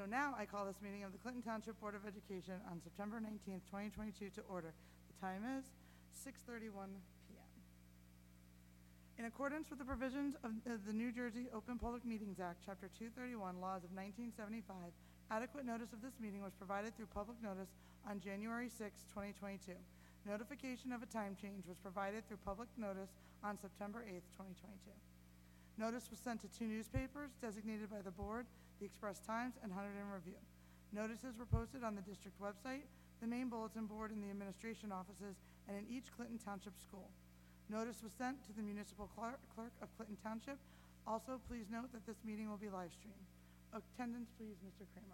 So now I call this meeting of the Clinton Township Board of Education on September 19th, 2022 to order. The time is 6:31 p.m. In accordance with the provisions of the New Jersey Open Public Meetings Act, Chapter 231, Laws of 1975, adequate notice of this meeting was provided through public notice on January 6, 2022. Notification of a time change was provided through public notice on September 8, 2022. Notice was sent to 2 newspapers designated by the board, the Express Times and Hunterdon Review. Notices were posted on the district website, the main bulletin board in the administration offices, and in each Clinton Township school. Notice was sent to the municipal clerk of Clinton Township. Also, please note that this meeting will be live streamed. Attendance, please, Mr. Kramer.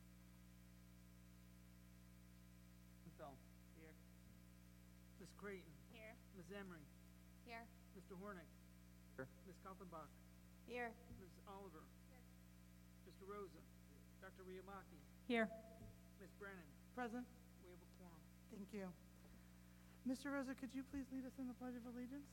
Fell. Here. Ms. Creighton. Here. Ms. Emery. Here. Mr. Hornick. Here. Ms. Kaltenbach. Here. Ms. Oliver. Here. Mr. Rosa. Dr. Riamaki. Here. Ms. Brennan. Present. We have a quorum. Thank you. Mr. Rosa, could you please lead us in the Pledge of Allegiance?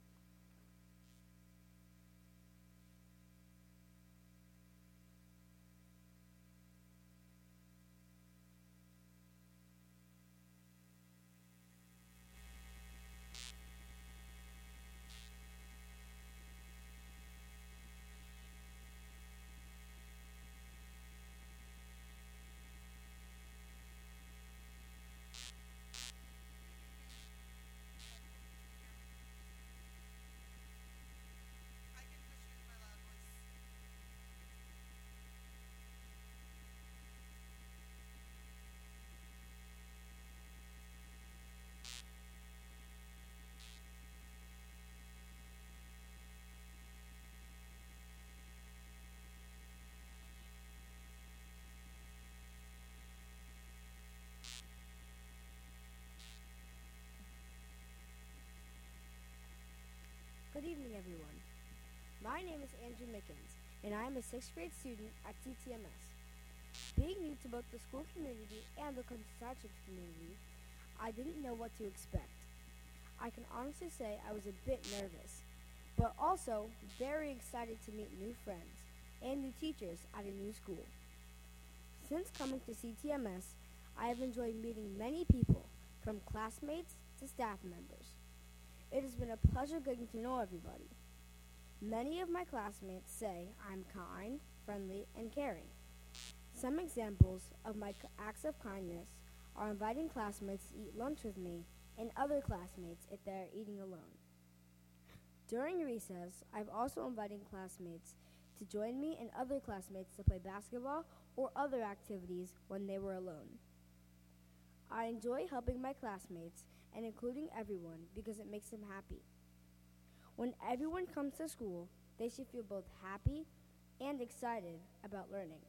Good evening, everyone. My name is Andrew Mickens, and I am a 6th grade student at CTMS. Being new to both the school community and the Clinton Township community, I didn't know what to expect. I can honestly say I was a bit nervous, but also very excited to meet new friends and new teachers at a new school. Since coming to CTMS, I have enjoyed meeting many people, from classmates to staff members. It has been a pleasure getting to know everybody. Many of my classmates say I'm kind, friendly, and caring. Some examples of my acts of kindness are inviting classmates to eat lunch with me and other classmates if they are eating alone. During recess, I've also invited classmates to join me and other classmates to play basketball or other activities when they were alone. I enjoy helping my classmates and including everyone because it makes them happy. When everyone comes to school, they should feel both happy and excited about learning.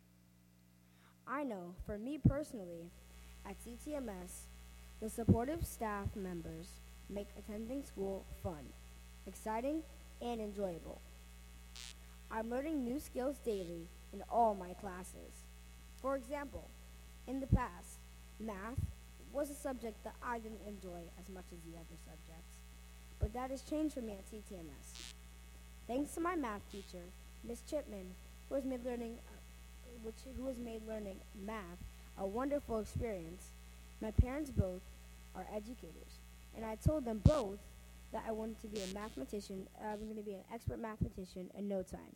I know, for me personally, at CTMS, the supportive staff members make attending school fun, exciting, and enjoyable. I'm learning new skills daily in all my classes. For example, in the past, math was a subject that I didn't enjoy as much as the other subjects, but that has changed for me at CTMS. Thanks to my math teacher, Miss Chipman, who has made learning math a wonderful experience. My parents both are educators, and I told them both that I wanted to be a mathematician. I was going to be an expert mathematician in no time.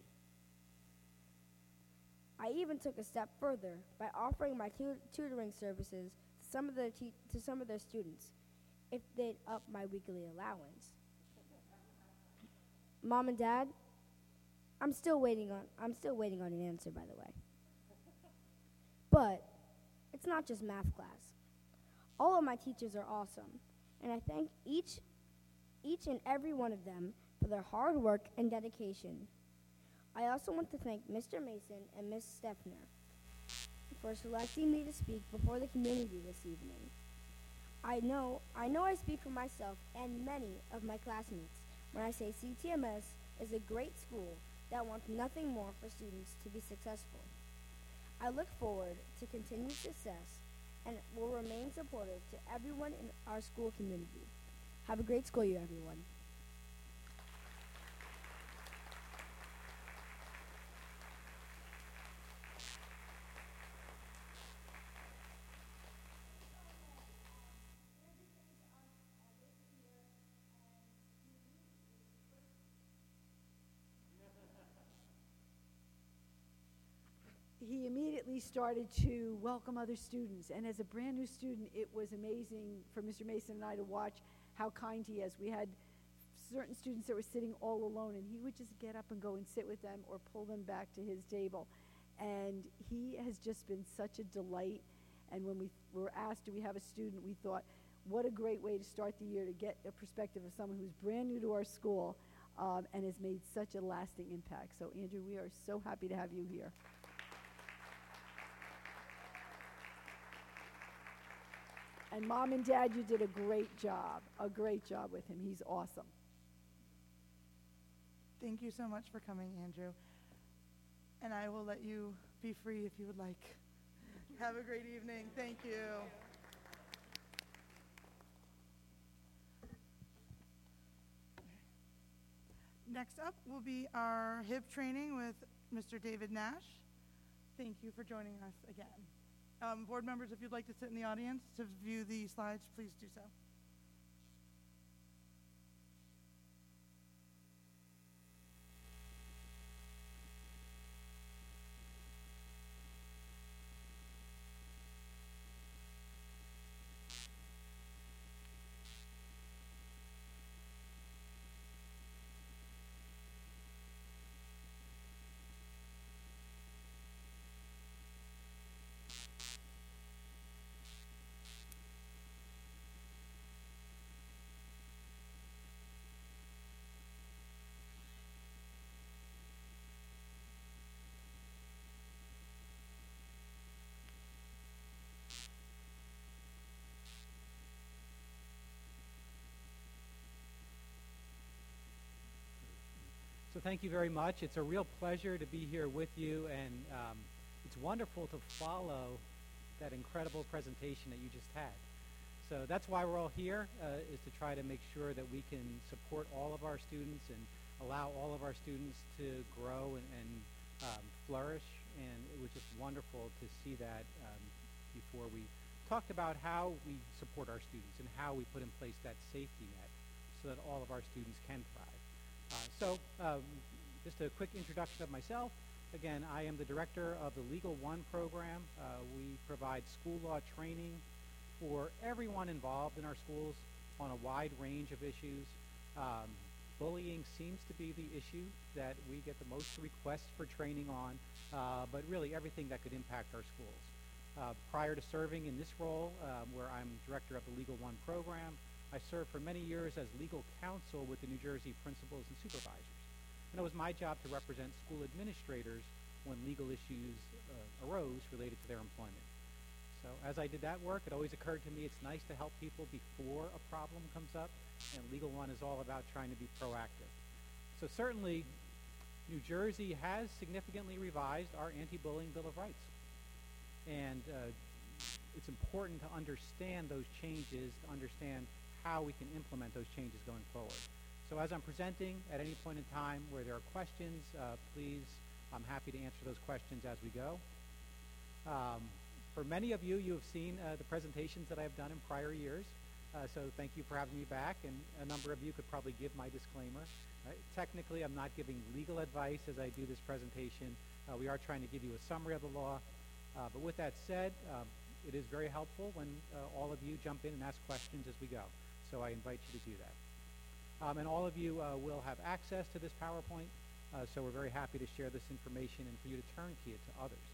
I even took a step further by offering my tutoring services to some of their students if they'd up my weekly allowance. Mom and Dad, I'm still waiting on an answer, by the way. But it's not just math class. All of my teachers are awesome, and I thank each and every one of them for their hard work and dedication. I also want to thank Mr. Mason and Miss Steffner for selecting me to speak before the community this evening. I know I speak for myself and many of my classmates when I say CTMS is a great school that wants nothing more for students to be successful. I look forward to continued success and will remain supportive to everyone in our school community. Have a great school year, everyone. he immediately started to welcome other students. And as a brand new student, it was amazing for Mr. Mason and I to watch how kind he is. We had certain students that were sitting all alone, and he would just get up and go and sit with them or pull them back to his table. And he has just been such a delight. And when we were asked, do we have a student, we thought, what a great way to start the year to get a perspective of someone who's brand new to our school and has made such a lasting impact. So, Andrew, we are so happy to have you here. And Mom and Dad, you did a great job with him. He's awesome. Thank you so much for coming, Andrew. And I will let you be free if you would like. Have a great evening. Thank you. Next up will be our HIP training with Mr. David Nash. Thank you for joining us again. Board members, if you'd like to sit in the audience to view the slides, please do so. So thank you very much. It's a real pleasure to be here with you, and it's wonderful to follow that incredible presentation that you just had. So that's why we're all here, is to try to make sure that we can support all of our students and allow all of our students to grow and flourish. And it was just wonderful to see that before we talked about how we support our students and how we put in place that safety net so that all of our students can thrive. Just a quick introduction of myself. Again, I am the director of the Legal One program. We provide school law training for everyone involved in our schools on a wide range of issues. Bullying seems to be the issue that we get the most requests for training on, but really everything that could impact our schools. Prior to serving in this role, where I'm director of the Legal One program, I served for many years as legal counsel with the New Jersey principals and supervisors. And it was my job to represent school administrators when legal issues arose related to their employment. So as I did that work, it always occurred to me it's nice to help people before a problem comes up, and Legal One is all about trying to be proactive. So certainly, New Jersey has significantly revised our anti-bullying Bill of Rights. And it's important to understand those changes, to understand how we can implement those changes going forward. So as I'm presenting, at any point in time where there are questions, please, I'm happy to answer those questions as we go. For many of you, you have seen the presentations that I've done in prior years, so thank you for having me back, and a number of you could probably give my disclaimer. Technically, I'm not giving legal advice as I do this presentation. We are trying to give you a summary of the law, but with that said, it is very helpful when all of you jump in and ask questions as we go. So I invite you to do that. And all of you will have access to this PowerPoint, so we're very happy to share this information and for you to turnkey it to others.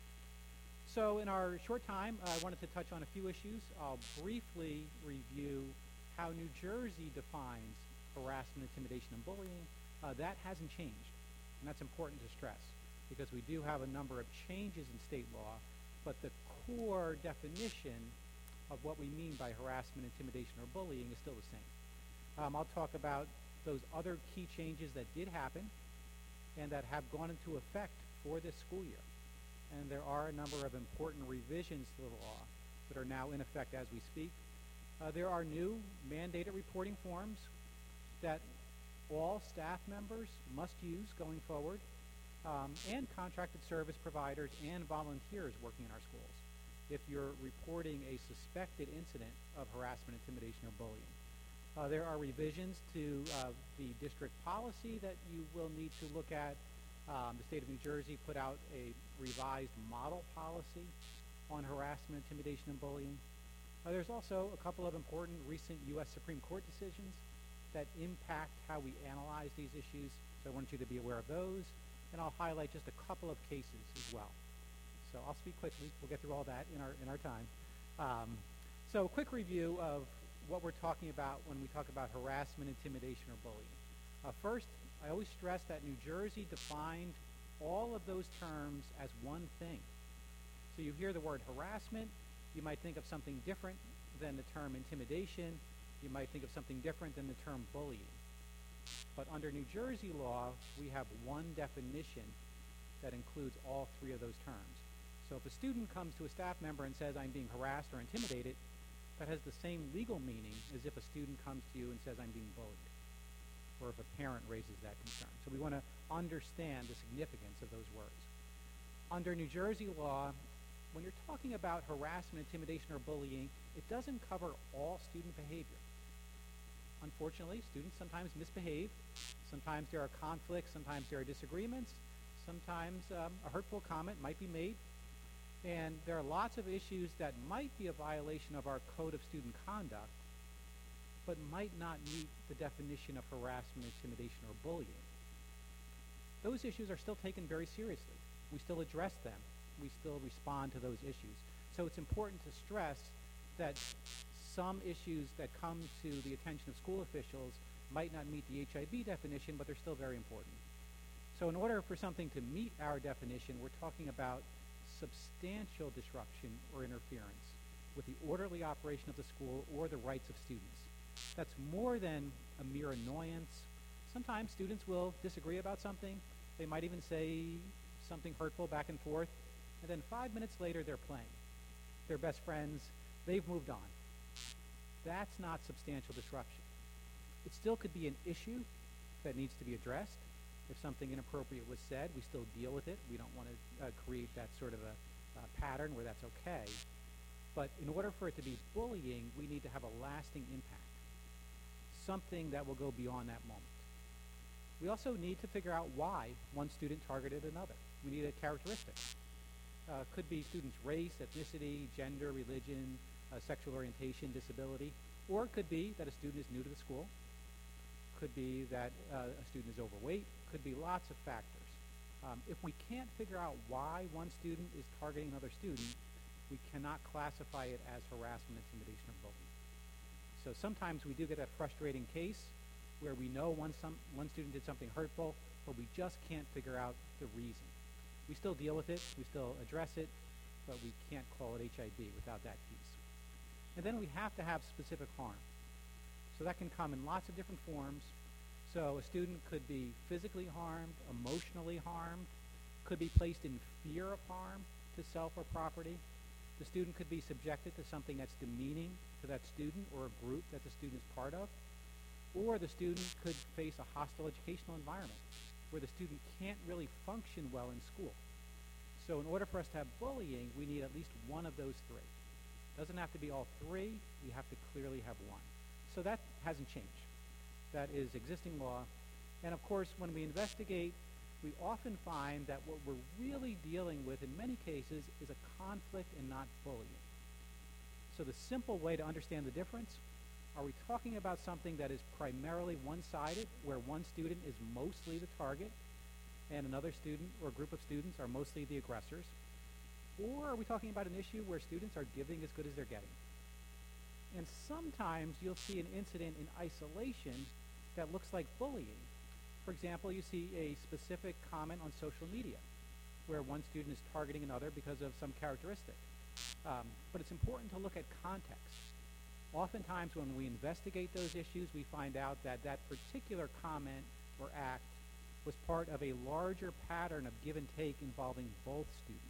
So in our short time, I wanted to touch on a few issues. I'll briefly review how New Jersey defines harassment, intimidation, and bullying. That hasn't changed, and that's important to stress because we do have a number of changes in state law, but the core definition of what we mean by harassment, intimidation, or bullying is still the same. I'll talk about those other key changes that did happen and that have gone into effect for this school year. And there are a number of important revisions to the law that are now in effect as we speak. There are new mandated reporting forms that all staff members must use going forward, and contracted service providers and volunteers working in our schools if you're reporting a suspected incident of harassment, intimidation, or bullying. There are revisions to the district policy that you will need to look at The state of New Jersey put out a revised model policy on harassment, intimidation, and bullying. There's also a couple of important recent U.S. Supreme Court decisions that impact how we analyze these issues, so I want you to be aware of those, and I'll highlight just a couple of cases as well. So I'll speak quickly. We'll get through all that in our time. So a quick review of what we're talking about when we talk about harassment, intimidation, or bullying. First, I always stress that New Jersey defined all of those terms as one thing. So you hear the word harassment, you might think of something different than the term intimidation. You might think of something different than the term bullying. But under New Jersey law, we have one definition that includes all three of those terms. So if a student comes to a staff member and says, I'm being harassed or intimidated, that has the same legal meaning as if a student comes to you and says, I'm being bullied, or if a parent raises that concern. So we want to understand the significance of those words. Under New Jersey law, when you're talking about harassment, intimidation, or bullying, it doesn't cover all student behavior. Unfortunately, students sometimes misbehave. Sometimes there are conflicts. Sometimes there are disagreements. Sometimes a hurtful comment might be made. And there are lots of issues that might be a violation of our Code of Student Conduct, but might not meet the definition of harassment, intimidation, or bullying. Those issues are still taken very seriously. We still address them. We still respond to those issues. So it's important to stress that some issues that come to the attention of school officials might not meet the HIB definition, but they're still very important. So in order for something to meet our definition, we're talking about substantial disruption or interference with the orderly operation of the school or the rights of students. That's more than a mere annoyance. Sometimes students will disagree about something. They might even say something hurtful back and forth, and then 5 minutes later they're playing. They're best friends. They've moved on. That's not substantial disruption. It still could be an issue that needs to be addressed. If something inappropriate was said, we still deal with it. We don't want to create that sort of a pattern where that's okay. But in order for it to be bullying, we need to have a lasting impact, something that will go beyond that moment. We also need to figure out why one student targeted another. We need a characteristic. Could be student's race, ethnicity, gender, religion, sexual orientation, disability, or it could be that a student is new to the school. Could be that a student is overweight. Could be lots of factors. If we can't figure out why one student is targeting another student, we cannot classify it as harassment, intimidation, or bullying. So sometimes we do get a frustrating case where we know one student did something hurtful, but we just can't figure out the reason. We still deal with it, we still address it, but we can't call it HIB without that piece. And then we have to have specific harm. So that can come in lots of different forms. So a student could be physically harmed, emotionally harmed, could be placed in fear of harm to self or property. The student could be subjected to something that's demeaning to that student or a group that the student is part of. Or the student could face a hostile educational environment where the student can't really function well in school. So in order for us to have bullying, we need at least one of those three. Doesn't have to be all three. We have to clearly have one. So that hasn't changed. That is existing law. And of course, when we investigate, we often find that what we're really dealing with in many cases is a conflict and not bullying. So the simple way to understand the difference, are we talking about something that is primarily one-sided, where one student is mostly the target and another student or group of students are mostly the aggressors? Or are we talking about an issue where students are giving as good as they're getting? And sometimes you'll see an incident in isolation that looks like bullying. For example, you see a specific comment on social media where one student is targeting another because of some characteristic. But it's important to look at context. Oftentimes when we investigate those issues, we find out that that particular comment or act was part of a larger pattern of give and take involving both students.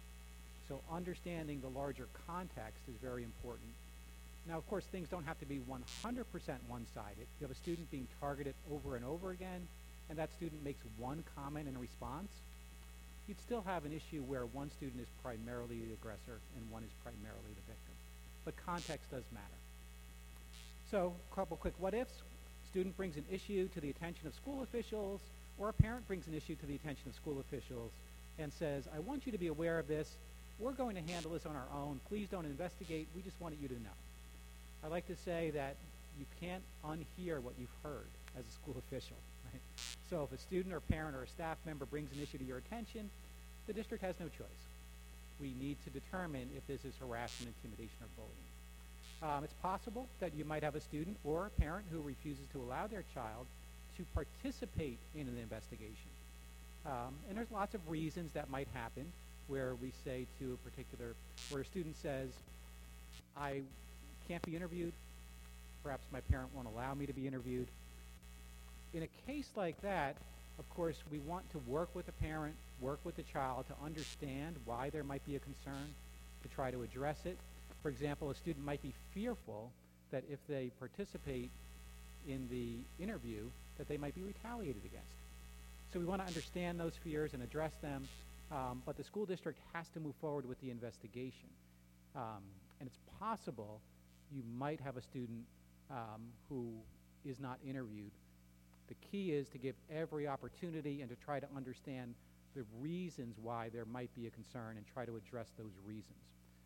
So understanding the larger context is very important. Now, of course, things don't have to be 100% one-sided. You have a student being targeted over and over again, and that student makes one comment in response. You'd still have an issue where one student is primarily the aggressor and one is primarily the victim. But context does matter. So, a couple quick what-ifs. Student brings an issue to the attention of school officials. or a parent brings an issue to the attention of school officials and says, I want you to be aware of this. We're going to handle this on our own. Please don't investigate. We just wanted you to know. I like to say that you can't unhear what you've heard as a school official. Right? So if a student or parent or a staff member brings an issue to your attention, the district has no choice. We need to determine if this is harassment, intimidation, or bullying. It's possible that you might have a student or a parent who refuses to allow their child to participate in an investigation. And there's lots of reasons that might happen where we say to a particular, where a student says, I can't be interviewed. Perhaps my parent won't allow me to be interviewed. In a case like that, of course, we want to work with the parent, work with the child to understand why there might be a concern, to try to address it. For example, a student might be fearful that if they participate in the interview, that they might be retaliated against. So we want to understand those fears and address them, but the school district has to move forward with the investigation. And it's possible you might have a student who is not interviewed. The key is to give every opportunity and to try to understand the reasons why there might be a concern and try to address those reasons.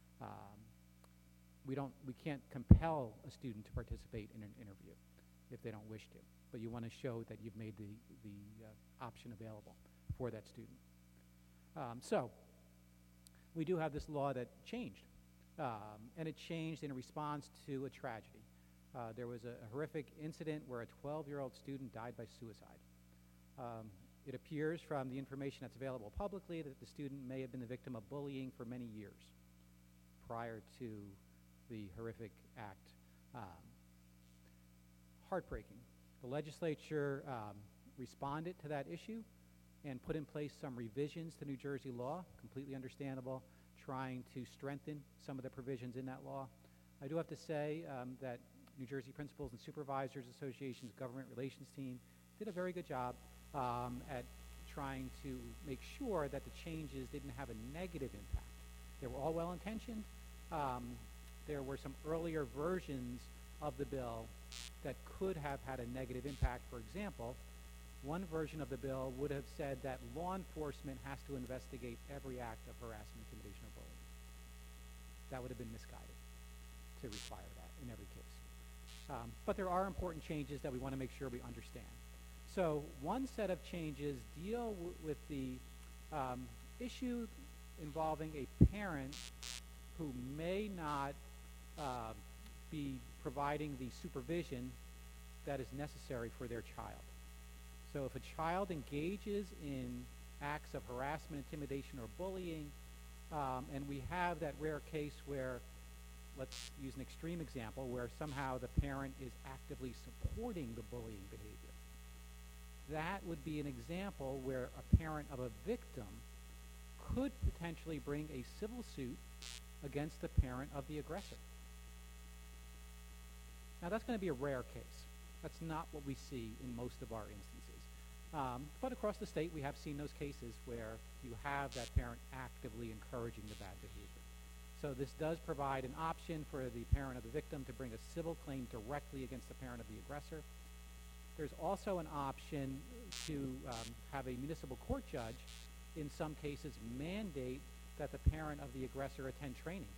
We can't compel a student to participate in an interview if they don't wish to, but you want to show that you've made the option available for that student. So we do have this law that changed, and it changed in response to a tragedy. There was a horrific incident where a 12-year-old student died by suicide. It appears from the information that's available publicly that the student may have been the victim of bullying for many years prior to the horrific act. Heartbreaking. The legislature responded to that issue and put in place some revisions to New Jersey law, completely understandable, trying to strengthen some of the provisions in that law. I do have to say that New Jersey Principals and Supervisors Association's government relations team did a very good job at trying to make sure that the changes didn't have a negative impact. They were all well-intentioned. There were some earlier versions of the bill that could have had a negative impact. For example, one version of the bill would have said that law enforcement has to investigate every act of harassment, intimidation, or bullying. That would have been misguided to require that in every case. But there are important changes that we want to make sure we understand. So one set of changes deal with the issue involving a parent who may not be providing the supervision that is necessary for their child. So if a child engages in acts of harassment, intimidation, or bullying, and we have that rare case where, let's use an extreme example, where somehow the parent is actively supporting the bullying behavior, that would be an example where a parent of a victim could potentially bring a civil suit against the parent of the aggressor. Now, that's going to be a rare case. That's not what we see in most of our instances. But across the state, we have seen those cases where you have that parent actively encouraging the bad behavior. So this does provide an option for the parent of the victim to bring a civil claim directly against the parent of the aggressor. There's also an option to have a municipal court judge, in some cases, mandate that the parent of the aggressor attend training.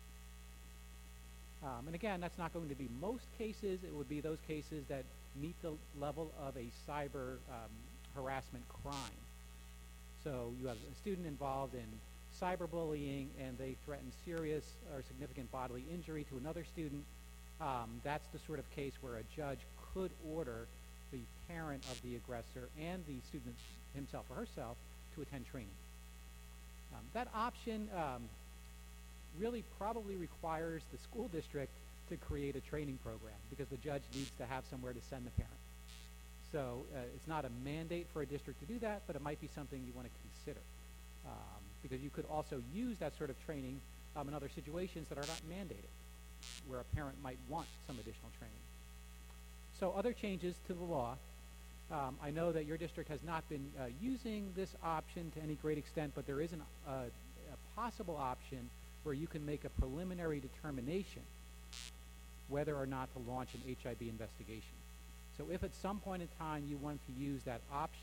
And again, that's not going to be most cases. It would be those cases that meet the level of a cyber harassment crime. So you have a student involved in cyberbullying and they threaten serious or significant bodily injury to another student. That's the sort of case where a judge could order the parent of the aggressor and the student himself or herself to attend training. That option really probably requires the school district to create a training program because the judge needs to have somewhere to send the parent. So it's not a mandate for a district to do that, but it might be something you want to consider because you could also use that sort of training in other situations that are not mandated, where a parent might want some additional training. So other changes to the law. I know that your district has not been using this option to any great extent, but there is a possible option where you can make a preliminary determination whether or not to launch an HIB investigation. So if at some point in time you want to use that option,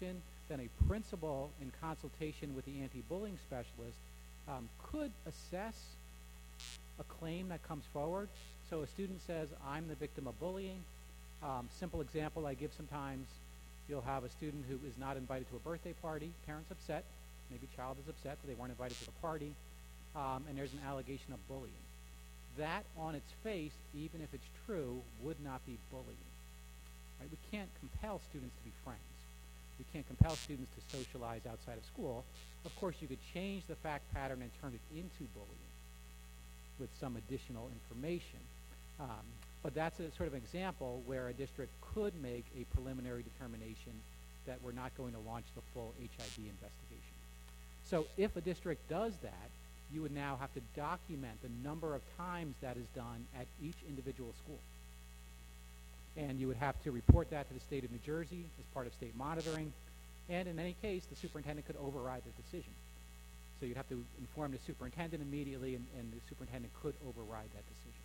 then a principal, in consultation with the anti-bullying specialist, could assess a claim that comes forward. So a student says, I'm the victim of bullying. Simple example I give sometimes, you'll have a student who is not invited to a birthday party, parents upset, maybe child is upset that they weren't invited to the party, and there's an allegation of bullying. That on its face, even if it's true, would not be bullying. Right? We can't compel students to be friends. We can't compel students to socialize outside of school. Of course, you could change the fact pattern and turn it into bullying with some additional information. But that's a sort of example where a district could make a preliminary determination that we're not going to launch the full HIB investigation. So if a district does that, you would now have to document the number of times that is done at each individual school. And you would have to report that to the state of New Jersey as part of state monitoring. And in any case, the superintendent could override the decision. So you'd have to inform the superintendent immediately, and the superintendent could override that decision.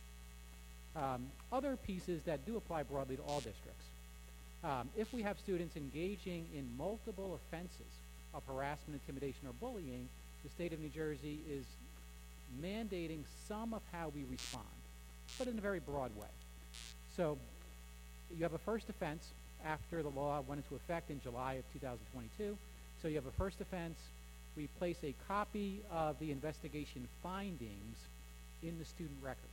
Other pieces that do apply broadly to all districts. If we have students engaging in multiple offenses of harassment, intimidation, or bullying, the state of New Jersey is mandating some of how we respond, but in a very broad way. So you have a first offense after the law went into effect in July of 2022. So you have a first offense. We place a copy of the investigation findings in the student record.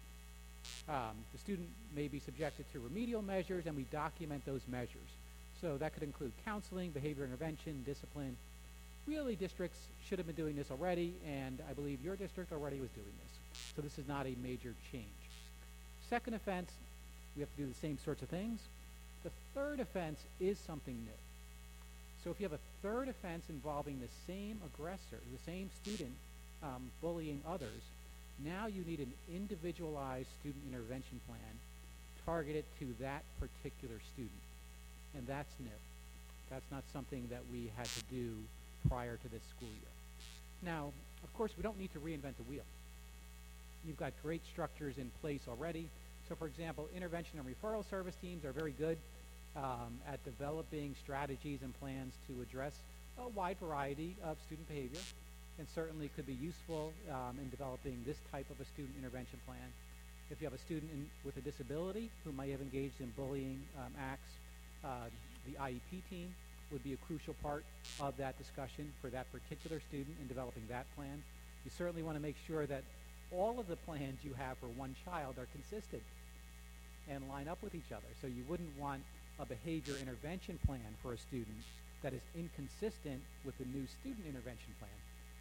The student may be subjected to remedial measures, and we document those measures. So that could include counseling, behavior intervention, discipline. Really, districts should have been doing this already, and I believe your district already was doing this. So this is not a major change. Second offense, we have to do the same sorts of things. The third offense is something new. So if you have a third offense involving the same aggressor, the same student bullying others, now you need an individualized student intervention plan targeted to that particular student. And that's new. That's not something that we had to do prior to this school year. Now, of course, we don't need to reinvent the wheel. You've got great structures in place already. So, for example, intervention and referral service teams are very good at developing strategies and plans to address a wide variety of student behavior, and certainly could be useful in developing this type of a student intervention plan. If you have a student with a disability who might have engaged in bullying acts, the IEP team would be a crucial part of that discussion for that particular student in developing that plan. You certainly want to make sure that all of the plans you have for one child are consistent and line up with each other. So you wouldn't want a behavior intervention plan for a student that is inconsistent with the new student intervention plan.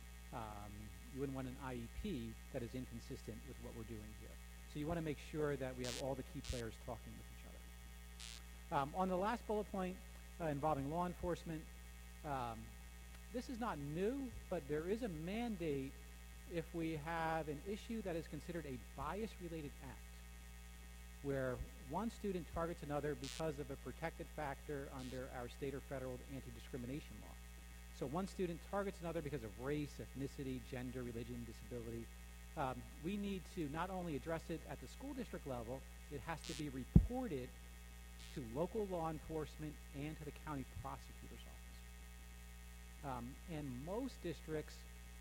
You wouldn't want an IEP that is inconsistent with what we're doing here. So you want to make sure that we have all the key players talking with each other. On the last bullet point involving law enforcement, this is not new, but there is a mandate if we have an issue that is considered a bias-related act, where one student targets another because of a protected factor under our state or federal anti-discrimination law. So one student targets another because of race, ethnicity, gender, religion, disability. We need to not only address it at the school district level, it has to be reported to local law enforcement and to the county prosecutor's office. And most districts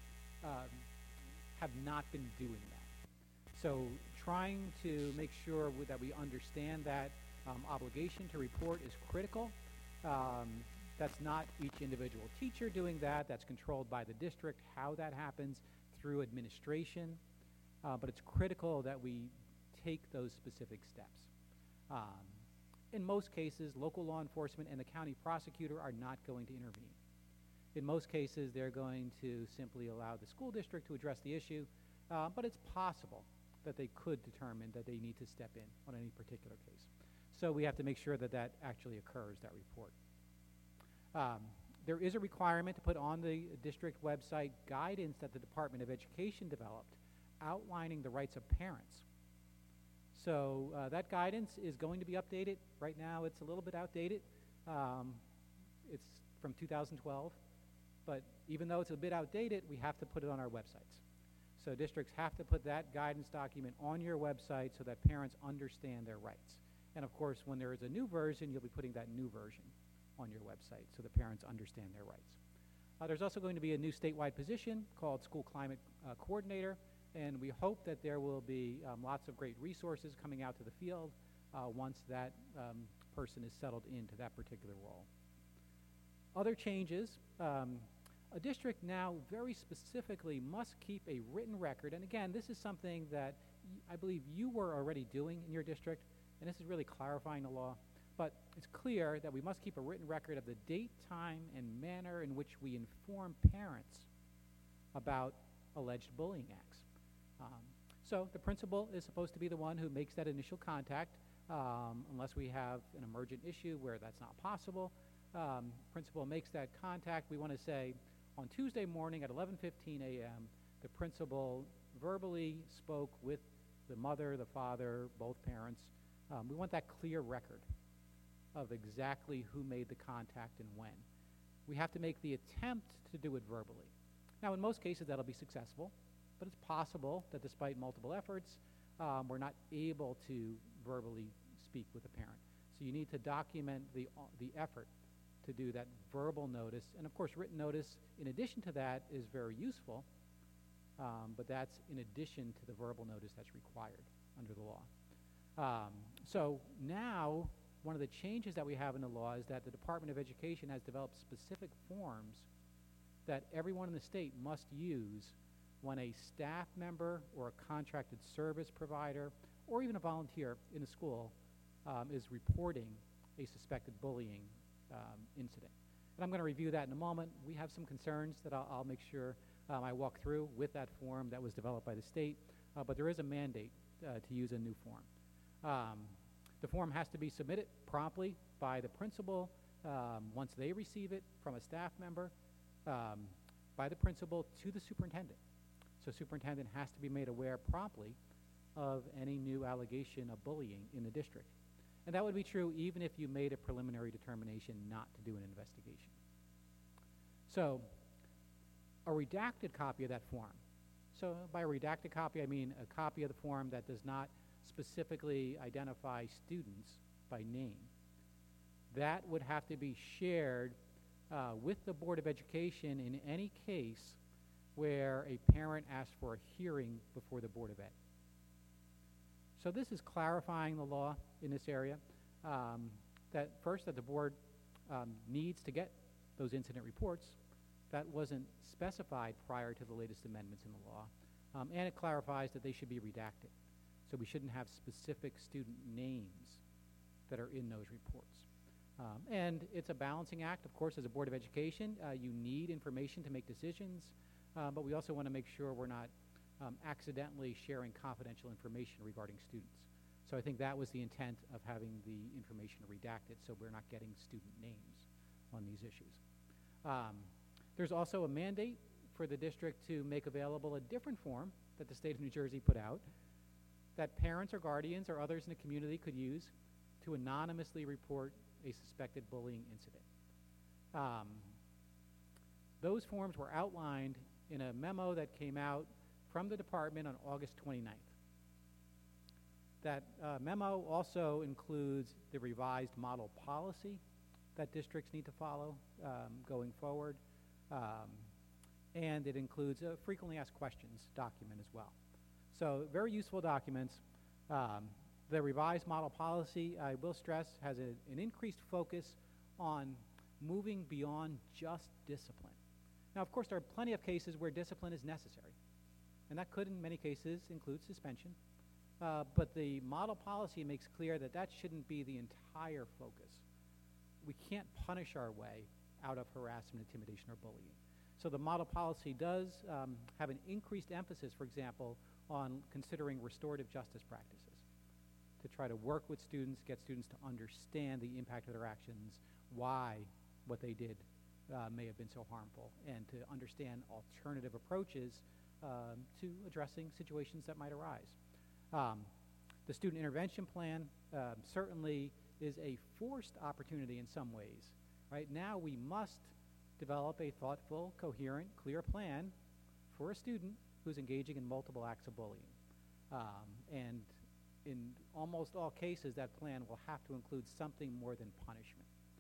have not been doing that. So trying to make sure that we understand that obligation to report is critical. That's not each individual teacher doing that. That's controlled by the district, how that happens through administration. But it's critical that we take those specific steps. In most cases, local law enforcement and the county prosecutor are not going to intervene. In most cases, they're going to simply allow the school district to address the issue, but it's possible that they could determine that they need to step in on any particular case. So we have to make sure that that actually occurs, that report. There is a requirement to put on the district website guidance that the Department of Education developed outlining the rights of parents. So that guidance is going to be updated. Right now it's a little bit outdated. It's from 2012. But even though it's a bit outdated, we have to put it on our websites. So districts have to put that guidance document on your website so that parents understand their rights. And of course, when there is a new version, you'll be putting that new version on your website so the parents understand their rights. There's also going to be a new statewide position called School Climate Coordinator, and we hope that there will be lots of great resources coming out to the field once that person is settled into that particular role. Other changes, a district now very specifically must keep a written record, and again, this is something that I believe you were already doing in your district, and this is really clarifying the law, but it's clear that we must keep a written record of the date, time, and manner in which we inform parents about alleged bullying acts. So the principal is supposed to be the one who makes that initial contact, unless we have an emergent issue where that's not possible. Principal makes that contact. We want to say, on Tuesday morning at 11:15 a.m., the principal verbally spoke with the mother, the father, both parents. We want that clear record of exactly who made the contact and when. We have to make the attempt to do it verbally. Now, in most cases, that'll be successful, but it's possible that despite multiple efforts, we're not able to verbally speak with a parent. So you need to document the effort to do that verbal notice. And of course, written notice, in addition to that, is very useful, but that's in addition to the verbal notice that's required under the law. So now, one of the changes that we have in the law is that the Department of Education has developed specific forms that everyone in the state must use when a staff member or a contracted service provider or even a volunteer in a school is reporting a suspected bullying incident. And I'm going to review that in a moment. We have some concerns that I'll make sure I walk through with that form that was developed by the state, but there is a mandate to use a new form. The form has to be submitted promptly by the principal once they receive it from a staff member, by the principal to the superintendent. So superintendent has to be made aware promptly of any new allegation of bullying in the district. And that would be true even if you made a preliminary determination not to do an investigation. So a redacted copy of that form. So by a redacted copy, I mean a copy of the form that does not specifically identify students by name. That would have to be shared with the Board of Education in any case where a parent asks for a hearing before the Board of Ed. So this is clarifying the law in this area, that first, that the board needs to get those incident reports. That wasn't specified prior to the latest amendments in the law. And it clarifies that they should be redacted. So we shouldn't have specific student names that are in those reports. And it's a balancing act. Of course, as a Board of Education, you need information to make decisions, but we also want to make sure we're not accidentally sharing confidential information regarding students. So I think that was the intent of having the information redacted, so we're not getting student names on these issues. There's also a mandate for the district to make available a different form that the state of New Jersey put out that parents or guardians or others in the community could use to anonymously report a suspected bullying incident. Those forms were outlined in a memo that came out from the department on August 29th. That memo also includes the revised model policy that districts need to follow going forward, and it includes a frequently asked questions document as well. So very useful documents. The revised model policy, I will stress, has an increased focus on moving beyond just discipline. Now, of course, there are plenty of cases where discipline is necessary, and that could, in many cases, include suspension. But the model policy makes clear that that shouldn't be the entire focus. We can't punish our way out of harassment, intimidation, or bullying. So the model policy does have an increased emphasis, for example, on considering restorative justice practices to try to work with students, get students to understand the impact of their actions, why what they did may have been so harmful, and to understand alternative approaches to addressing situations that might arise. The student intervention plan certainly is a forced opportunity in some ways. Right now, we must develop a thoughtful, coherent, clear plan for a student who's engaging in multiple acts of bullying. And in almost all cases, that plan will have to include something more than punishment.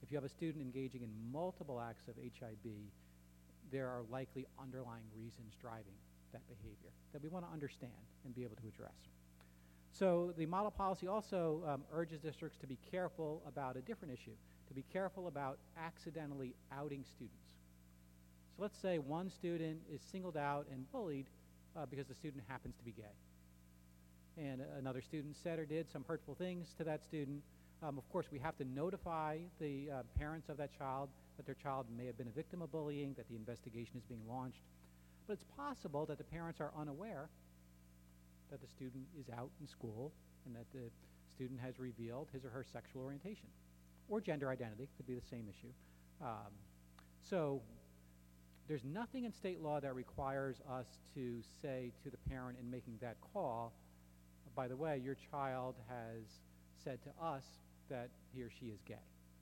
If you have a student engaging in multiple acts of HIB, there are likely underlying reasons driving that behavior that we want to understand and be able to address. So the model policy also urges districts to be careful about a different issue, to be careful about accidentally outing students. So let's say one student is singled out and bullied because the student happens to be gay. And another student said or did some hurtful things to that student. Of course, we have to notify the parents of that child that their child may have been a victim of bullying, that the investigation is being launched. But it's possible that the parents are unaware that the student is out in school and that the student has revealed his or her sexual orientation or gender identity. Could be the same issue. So there's nothing in state law that requires us to say to the parent in making that call, by the way, your child has said to us that he or she is gay.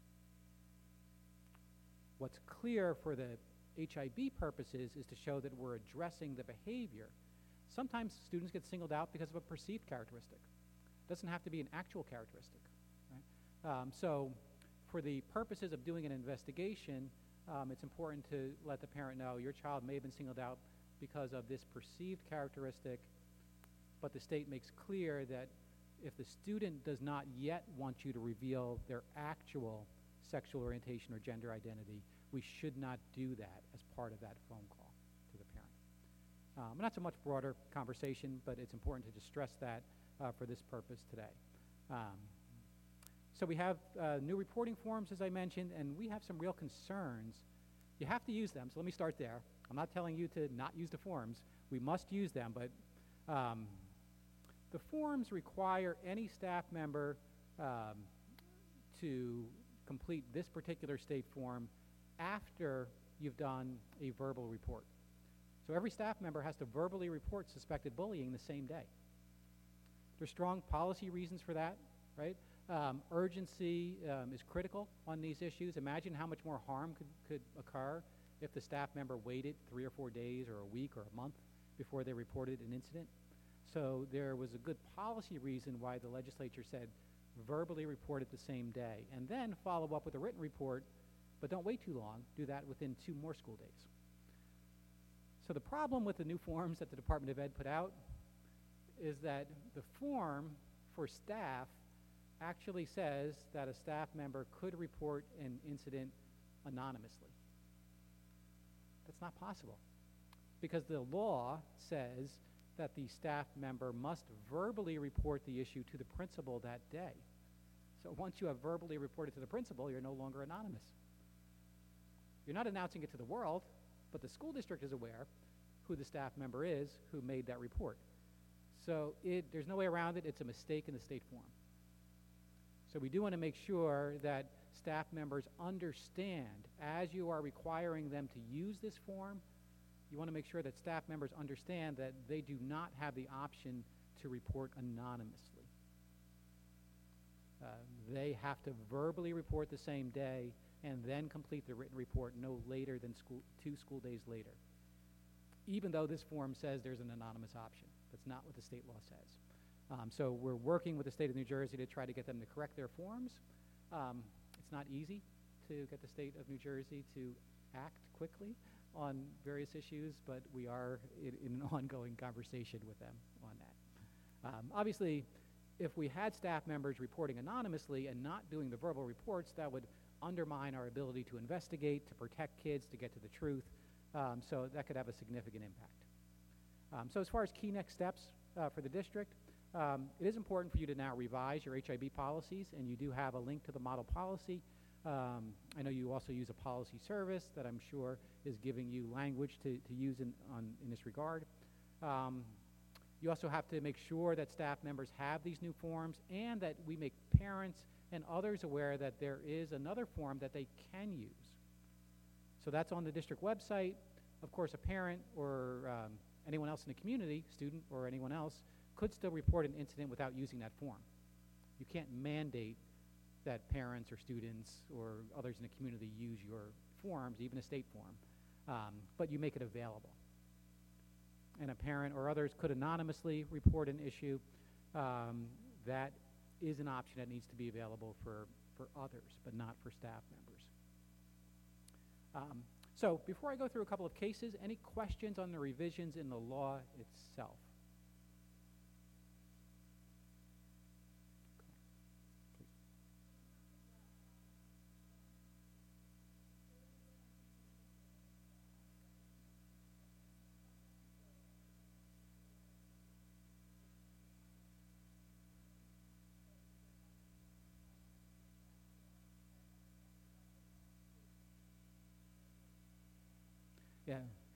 What's clear for the HIB purposes is to show that we're addressing the behavior. Sometimes students get singled out because of a perceived characteristic. It doesn't have to be an actual characteristic. Right? So for the purposes of doing an investigation, it's important to let the parent know your child may have been singled out because of this perceived characteristic, but the state makes clear that if the student does not yet want you to reveal their actual sexual orientation or gender identity, we should not do that as part of that phone call to the parent. Not so much broader conversation, but it's important to just stress that for this purpose today. So we have new reporting forms, as I mentioned, and we have some real concerns. You have to use them, so let me start there. I'm not telling you to not use the forms. We must use them, but the forms require any staff member to complete this particular state form after you've done a verbal report. So every staff member has to verbally report suspected bullying the same day. There's strong policy reasons for that, right? Urgency is critical on these issues. Imagine how much more harm could occur if the staff member waited 3 or 4 days or a week or a month before they reported an incident. So there was a good policy reason why the legislature said verbally report it the same day and then follow up with a written report, but don't wait too long. Do that within 2 more school days. So the problem with the new forms that the Department of Ed put out is that the form for staff actually says that a staff member could report an incident anonymously. That's not possible because the law says that the staff member must verbally report the issue to the principal that day. So once you have verbally reported to the principal, you're no longer anonymous. You're not announcing it to the world, but the school district is aware who the staff member is who made that report. So there's no way around it. It's a mistake in the state form. So we do want to make sure that staff members understand, as you are requiring them to use this form, you want to make sure that staff members understand that they do not have the option to report anonymously. They have to verbally report the same day and then complete the written report no later than 2 school days later, even though this form says there's an anonymous option. That's not what the state law says. So we're working with the state of New Jersey to try to get them to correct their forms. It's not easy to get the state of New Jersey to act quickly on various issues, but we are in an ongoing conversation with them on that. Obviously, if we had staff members reporting anonymously and not doing the verbal reports, that would undermine our ability to investigate, to protect kids, to get to the truth. So that could have a significant impact. So as far as key next steps for the district, it is important for you to now revise your HIB policies, and you do have a link to the model policy. I know you also use a policy service that I'm sure is giving you language to use in this regard. You also have to make sure that staff members have these new forms and that we make parents and others aware that there is another form that they can use. So that's on the district website. Of course, a parent or anyone else in the community, student or anyone else, could still report an incident without using that form. You can't mandate that parents or students or others in the community use your forms, even a state form, but you make it available. And a parent or others could anonymously report an issue. That is an option that needs to be available for others, but not for staff members. So before I go through a couple of cases, any questions on the revisions in the law itself? Yeah.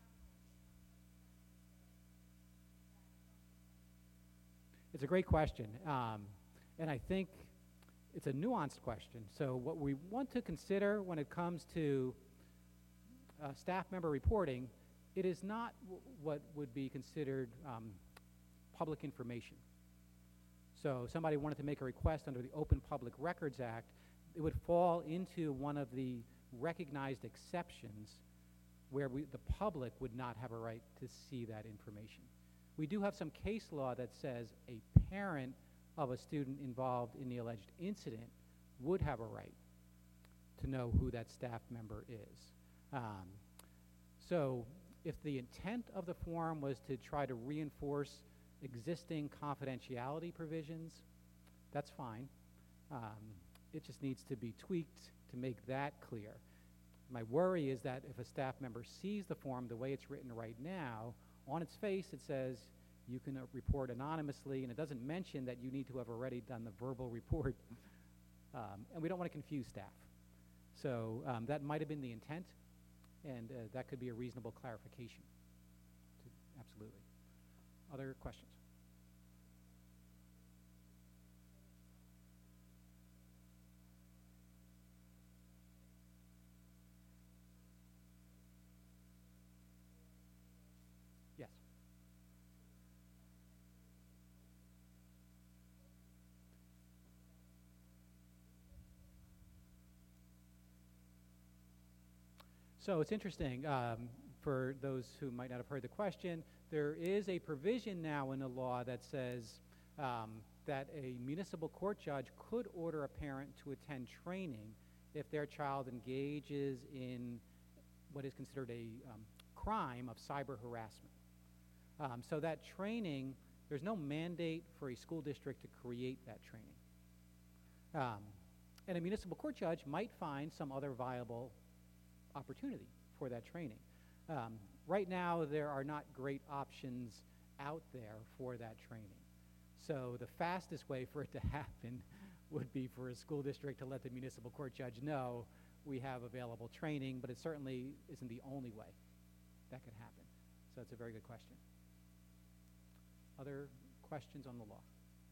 It's a great question. And I think it's a nuanced question. So what we want to consider when it comes to staff member reporting, it is not what would be considered public information. So somebody wanted to make a request under the Open Public Records Act, it would fall into one of the recognized exceptions where the public would not have a right to see that information. We do have some case law that says a parent of a student involved in the alleged incident would have a right to know who that staff member is. So if the intent of the form was to try to reinforce existing confidentiality provisions, that's fine. It just needs to be tweaked to make that clear. My worry is that if a staff member sees the form the way it's written right now, on its face it says you can report anonymously, and it doesn't mention that you need to have already done the verbal report. And we don't want to confuse staff. So that might have been the intent, and that could be a reasonable clarification. Absolutely. Other questions? Yes. So it's interesting, for those who might not have heard the question, there is a provision now in the law that says that a municipal court judge could order a parent to attend training if their child engages in what is considered a crime of cyber harassment. So that training, there's no mandate for a school district to create that training. And a municipal court judge might find some other viable opportunity for that training. Right now, there are not great options out there for that training. So the fastest way for it to happen would be for a school district to let the municipal court judge know we have available training, but it certainly isn't the only way that could happen. So it's a very good question. Other questions on the law?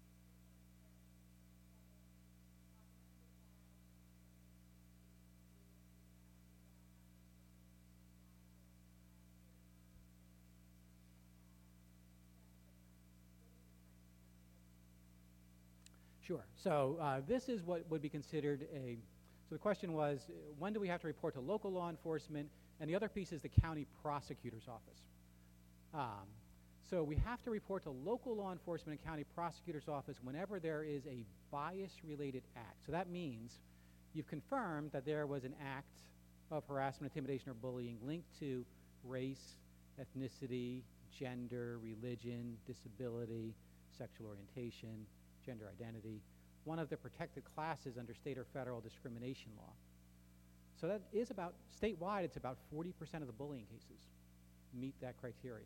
Sure. So this is what would be considered a, so the question was, when do we have to report to local law enforcement? And the other piece is the county prosecutor's office. So we have to report to local law enforcement and county prosecutor's office whenever there is a bias-related act. So that means you've confirmed that there was an act of harassment, intimidation, or bullying linked to race, ethnicity, gender, religion, disability, sexual orientation, gender identity, one of the protected classes under state or federal discrimination law. So that is about, statewide, it's about 40% of the bullying cases meet that criteria.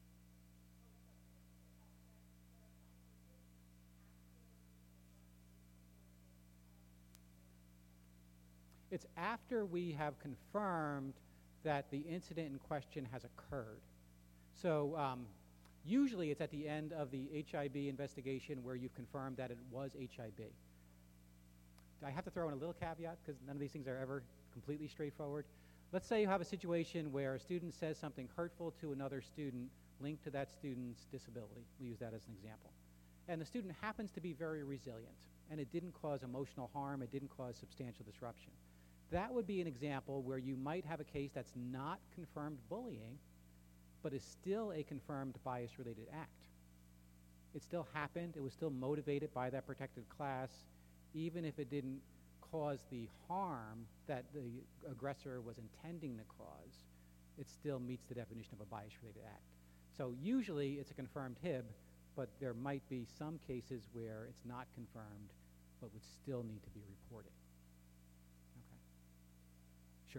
It's after we have confirmed that the incident in question has occurred. So usually it's at the end of the HIB investigation where you've confirmed that it was HIB. I have to throw in a little caveat because none of these things are ever completely straightforward. Let's say you have a situation where a student says something hurtful to another student linked to that student's disability. We'll use that as an example. And the student happens to be very resilient, and it didn't cause emotional harm, it didn't cause substantial disruption. That would be an example where you might have a case that's not confirmed bullying, but is still a confirmed bias-related act. It still happened, it was still motivated by that protected class, even if it didn't cause the harm that the aggressor was intending to cause, it still meets the definition of a bias-related act. So usually it's a confirmed HIB, but there might be some cases where it's not confirmed, but would still need to be reported. Okay. Sure.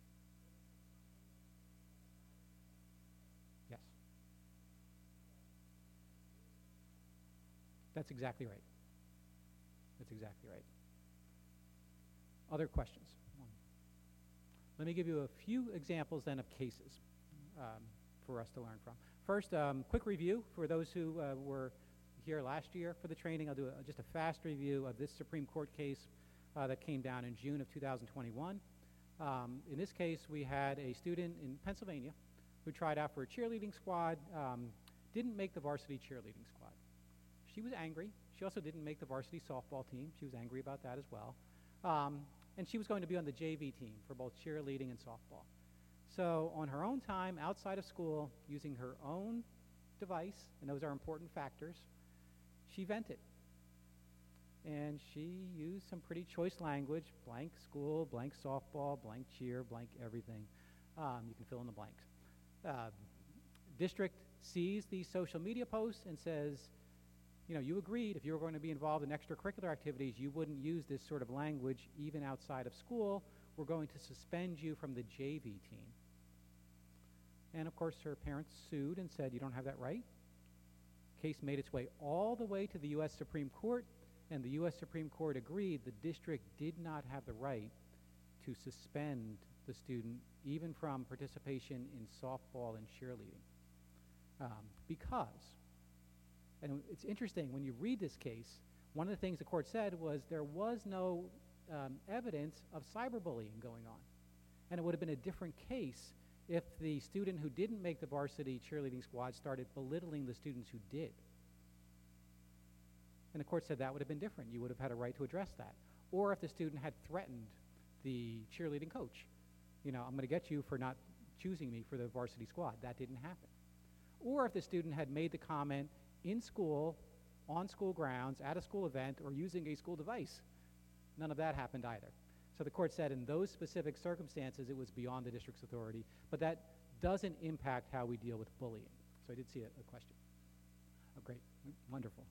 Yes. That's exactly right. That's exactly right. Other questions? Let me give you a few examples then of cases for us to learn from. First, quick review for those who were here last year for the training. I'll do just a fast review of this Supreme Court case that came down in June of 2021. In this case, we had a student in Pennsylvania who tried out for a cheerleading squad, didn't make the varsity cheerleading squad. She was angry. She also didn't make the varsity softball team. She was angry about that as well. And she was going to be on the JV team for both cheerleading and softball. So on her own time, outside of school, using her own device, and those are important factors, she vented. And she used some pretty choice language, blank school, blank softball, blank cheer, blank everything. You can fill in the blanks. District sees these social media posts and says, you know, you agreed if you were going to be involved in extracurricular activities, you wouldn't use this sort of language even outside of school. We're going to suspend you from the JV team. And of course, her parents sued and said, you don't have that right. Case made its way all the way to the U.S. Supreme Court, and the U.S. Supreme Court agreed the district did not have the right to suspend the student even from participation in softball and cheerleading. Because, and it's interesting, when you read this case, one of the things the court said was there was no evidence of cyberbullying going on. And it would have been a different case if the student who didn't make the varsity cheerleading squad started belittling the students who did. And the court said that would have been different. You would have had a right to address that. Or if the student had threatened the cheerleading coach, you know, I'm going to get you for not choosing me for the varsity squad. That didn't happen. Or if the student had made the comment in school, on school grounds, at a school event, or using a school device. None of that happened either. So the court said in those specific circumstances it was beyond the district's authority, but that doesn't impact how we deal with bullying. So I did see a question. Oh, great. Wonderful.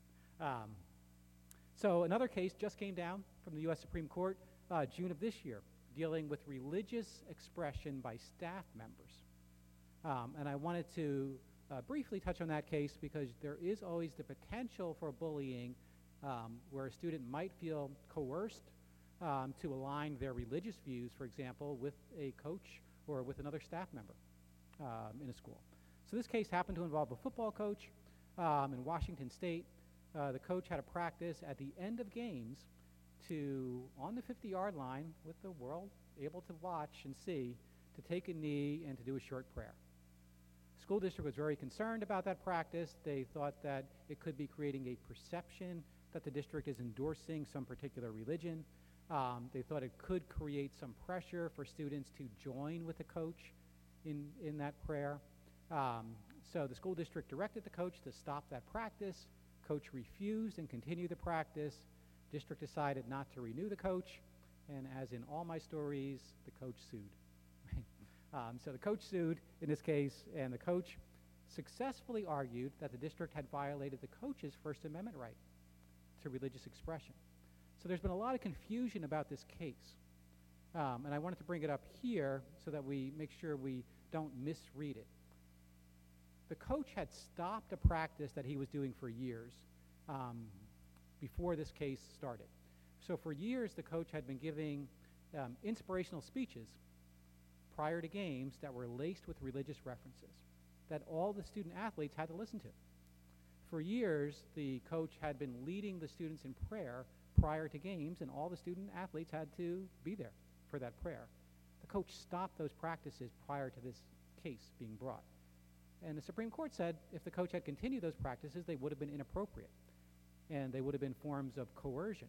So another case just came down from the U.S. Supreme Court June of this year, dealing with religious expression by staff members. And I wanted to briefly touch on that case because there is always the potential for bullying where a student might feel coerced to align their religious views, for example, with a coach or with another staff member in a school. So this case happened to involve a football coach in Washington State. The coach had a practice at the end of games to, on the 50-yard line with the world able to watch and see, to take a knee and to do a short prayer. School district was very concerned about that practice. They thought that it could be creating a perception that the district is endorsing some particular religion. They thought it could create some pressure for students to join with the coach in that prayer. So the school district directed the coach to stop that practice. Coach refused and continued the practice. District decided not to renew the coach. And as in all my stories, the coach sued. So the coach sued in this case, and the coach successfully argued that the district had violated the coach's First Amendment right to religious expression. So there's been a lot of confusion about this case. And I wanted to bring it up here so that we make sure we don't misread it. The coach had stopped a practice that he was doing for years before this case started. So for years, the coach had been giving inspirational speeches prior to games that were laced with religious references that all the student athletes had to listen to. For years, the coach had been leading the students in prayer prior to games, and all the student athletes had to be there for that prayer. The coach stopped those practices prior to this case being brought. And the Supreme Court said if the coach had continued those practices, they would have been inappropriate, and they would have been forms of coercion.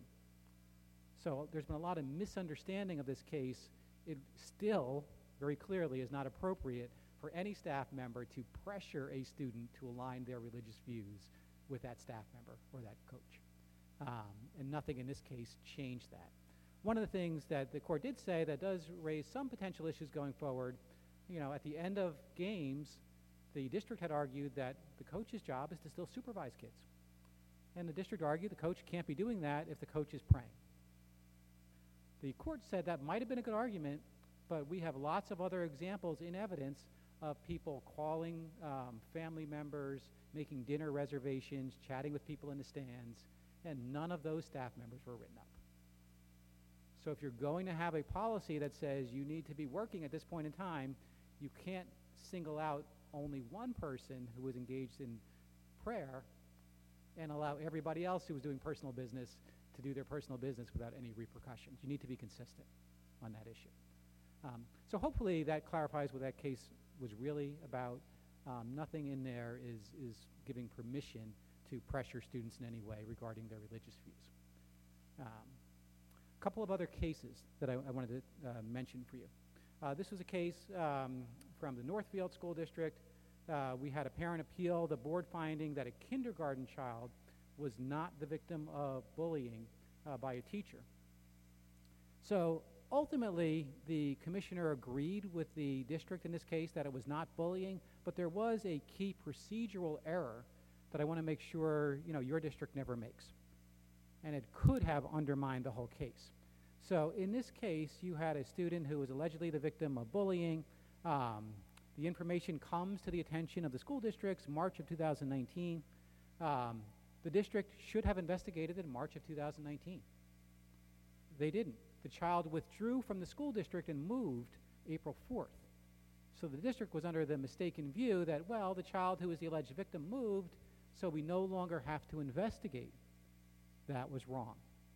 So there's been a lot of misunderstanding of this case. It still very clearly is not appropriate for any staff member to pressure a student to align their religious views with that staff member or that coach. And nothing in this case changed that. One of the things that the court did say that does raise some potential issues going forward, at the end of games, the district had argued that the coach's job is to still supervise kids. And the district argued the coach can't be doing that if the coach is praying. The court said that might have been a good argument, but we have lots of other examples in evidence of people calling family members, making dinner reservations, chatting with people in the stands, and none of those staff members were written up. So if you're going to have a policy that says you need to be working at this point in time, you can't single out only one person who was engaged in prayer and allow everybody else who was doing personal business to do their personal business without any repercussions. You need to be consistent on that issue. So hopefully that clarifies what that case was really about. Nothing in there is giving permission to pressure students in any way regarding their religious views. A couple of other cases that I wanted to mention for you. This was a case from the Northfield School District. We had a parent appeal the board finding that a kindergarten child was not the victim of bullying by a teacher. So ultimately, the commissioner agreed with the district in this case that it was not bullying, but there was a key procedural error that I want to make sure your district never makes. And it could have undermined the whole case. So in this case, you had a student who was allegedly the victim of bullying. The information comes to the attention of the school districts March of 2019. The district should have investigated it in March of 2019. They didn't. The child withdrew from the school district and moved April 4th. So the district was under the mistaken view that, well, the child who was the alleged victim moved, so we no longer have to investigate. That was wrong.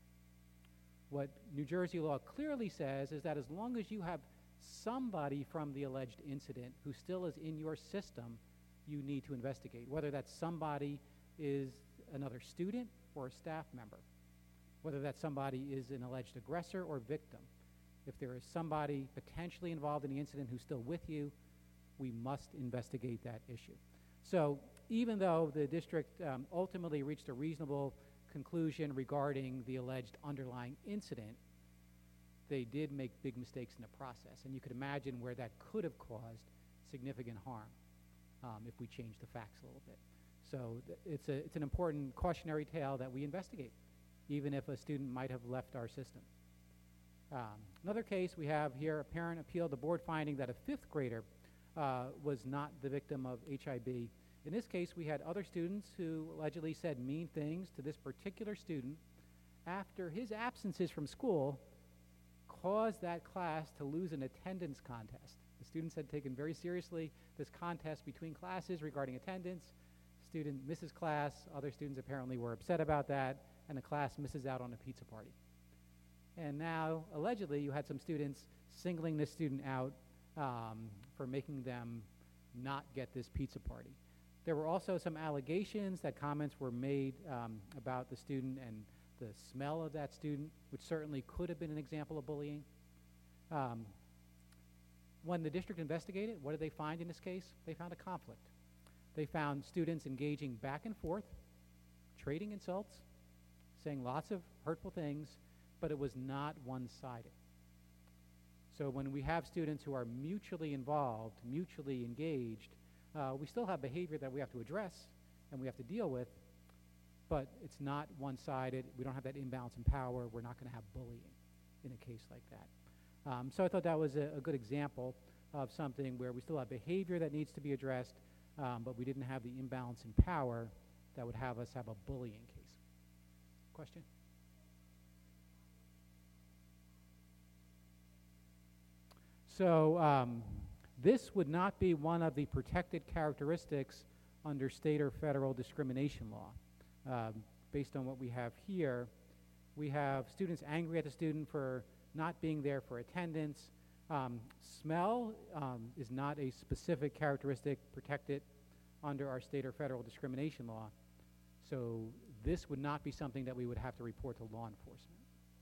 What New Jersey law clearly says is that as long as you have somebody from the alleged incident who still is in your system, you need to investigate, whether that somebody is another student or a staff member, whether that somebody is an alleged aggressor or victim. If there is somebody potentially involved in the incident who's still with you, we must investigate that issue. So even though the district ultimately reached a reasonable conclusion regarding the alleged underlying incident, they did make big mistakes in the process. And you could imagine where that could have caused significant harm if we change the facts a little bit. So it's an important cautionary tale that we investigate, even if a student might have left our system. Another case we have here, a parent appealed the board finding that a fifth grader was not the victim of HIB. In this case, we had other students who allegedly said mean things to this particular student after his absences from school caused that class to lose an attendance contest. The students had taken very seriously this contest between classes regarding attendance. Student misses class, other students apparently were upset about that, and the class misses out on a pizza party. And now, allegedly, you had some students singling this student out for making them not get this pizza party. There were also some allegations that comments were made about the student and the smell of that student, which certainly could have been an example of bullying. When the district investigated, what did they find in this case? They found a conflict. They found students engaging back and forth, trading insults, saying lots of hurtful things, but it was not one-sided. So when we have students who are mutually involved, mutually engaged, we still have behavior that we have to address and we have to deal with, but it's not one-sided. We don't have that imbalance in power. We're not going to have bullying in a case like that. So I thought that was a good example of something where we still have behavior that needs to be addressed, but we didn't have the imbalance in power that would have us have a bullying case. Question? So this would not be one of the protected characteristics under state or federal discrimination law. Based on what we have here, we have students angry at the student for not being there for attendance. Smell is not a specific characteristic protected under our state or federal discrimination law. So this would not be something that we would have to report to law enforcement.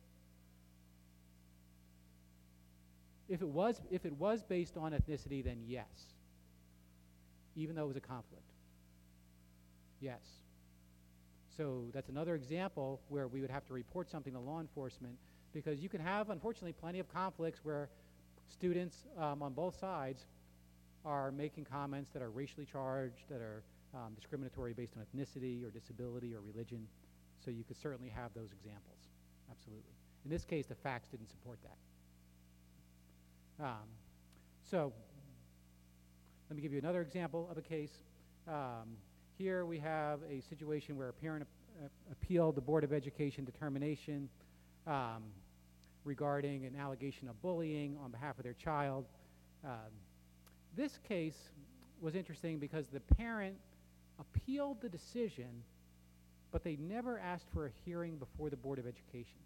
If it was based on ethnicity, then yes, even though it was a conflict. Yes. So that's another example where we would have to report something to law enforcement because you can have, unfortunately, plenty of conflicts where students on both sides are making comments that are racially charged, that are discriminatory based on ethnicity or disability or religion. So you could certainly have those examples, absolutely. In this case, the facts didn't support that. So let me give you another example of a case. Here we have a situation where a parent appealed the Board of Education determination regarding an allegation of bullying on behalf of their child. This case was interesting because the parent appealed the decision, but they never asked for a hearing before the Board of Education.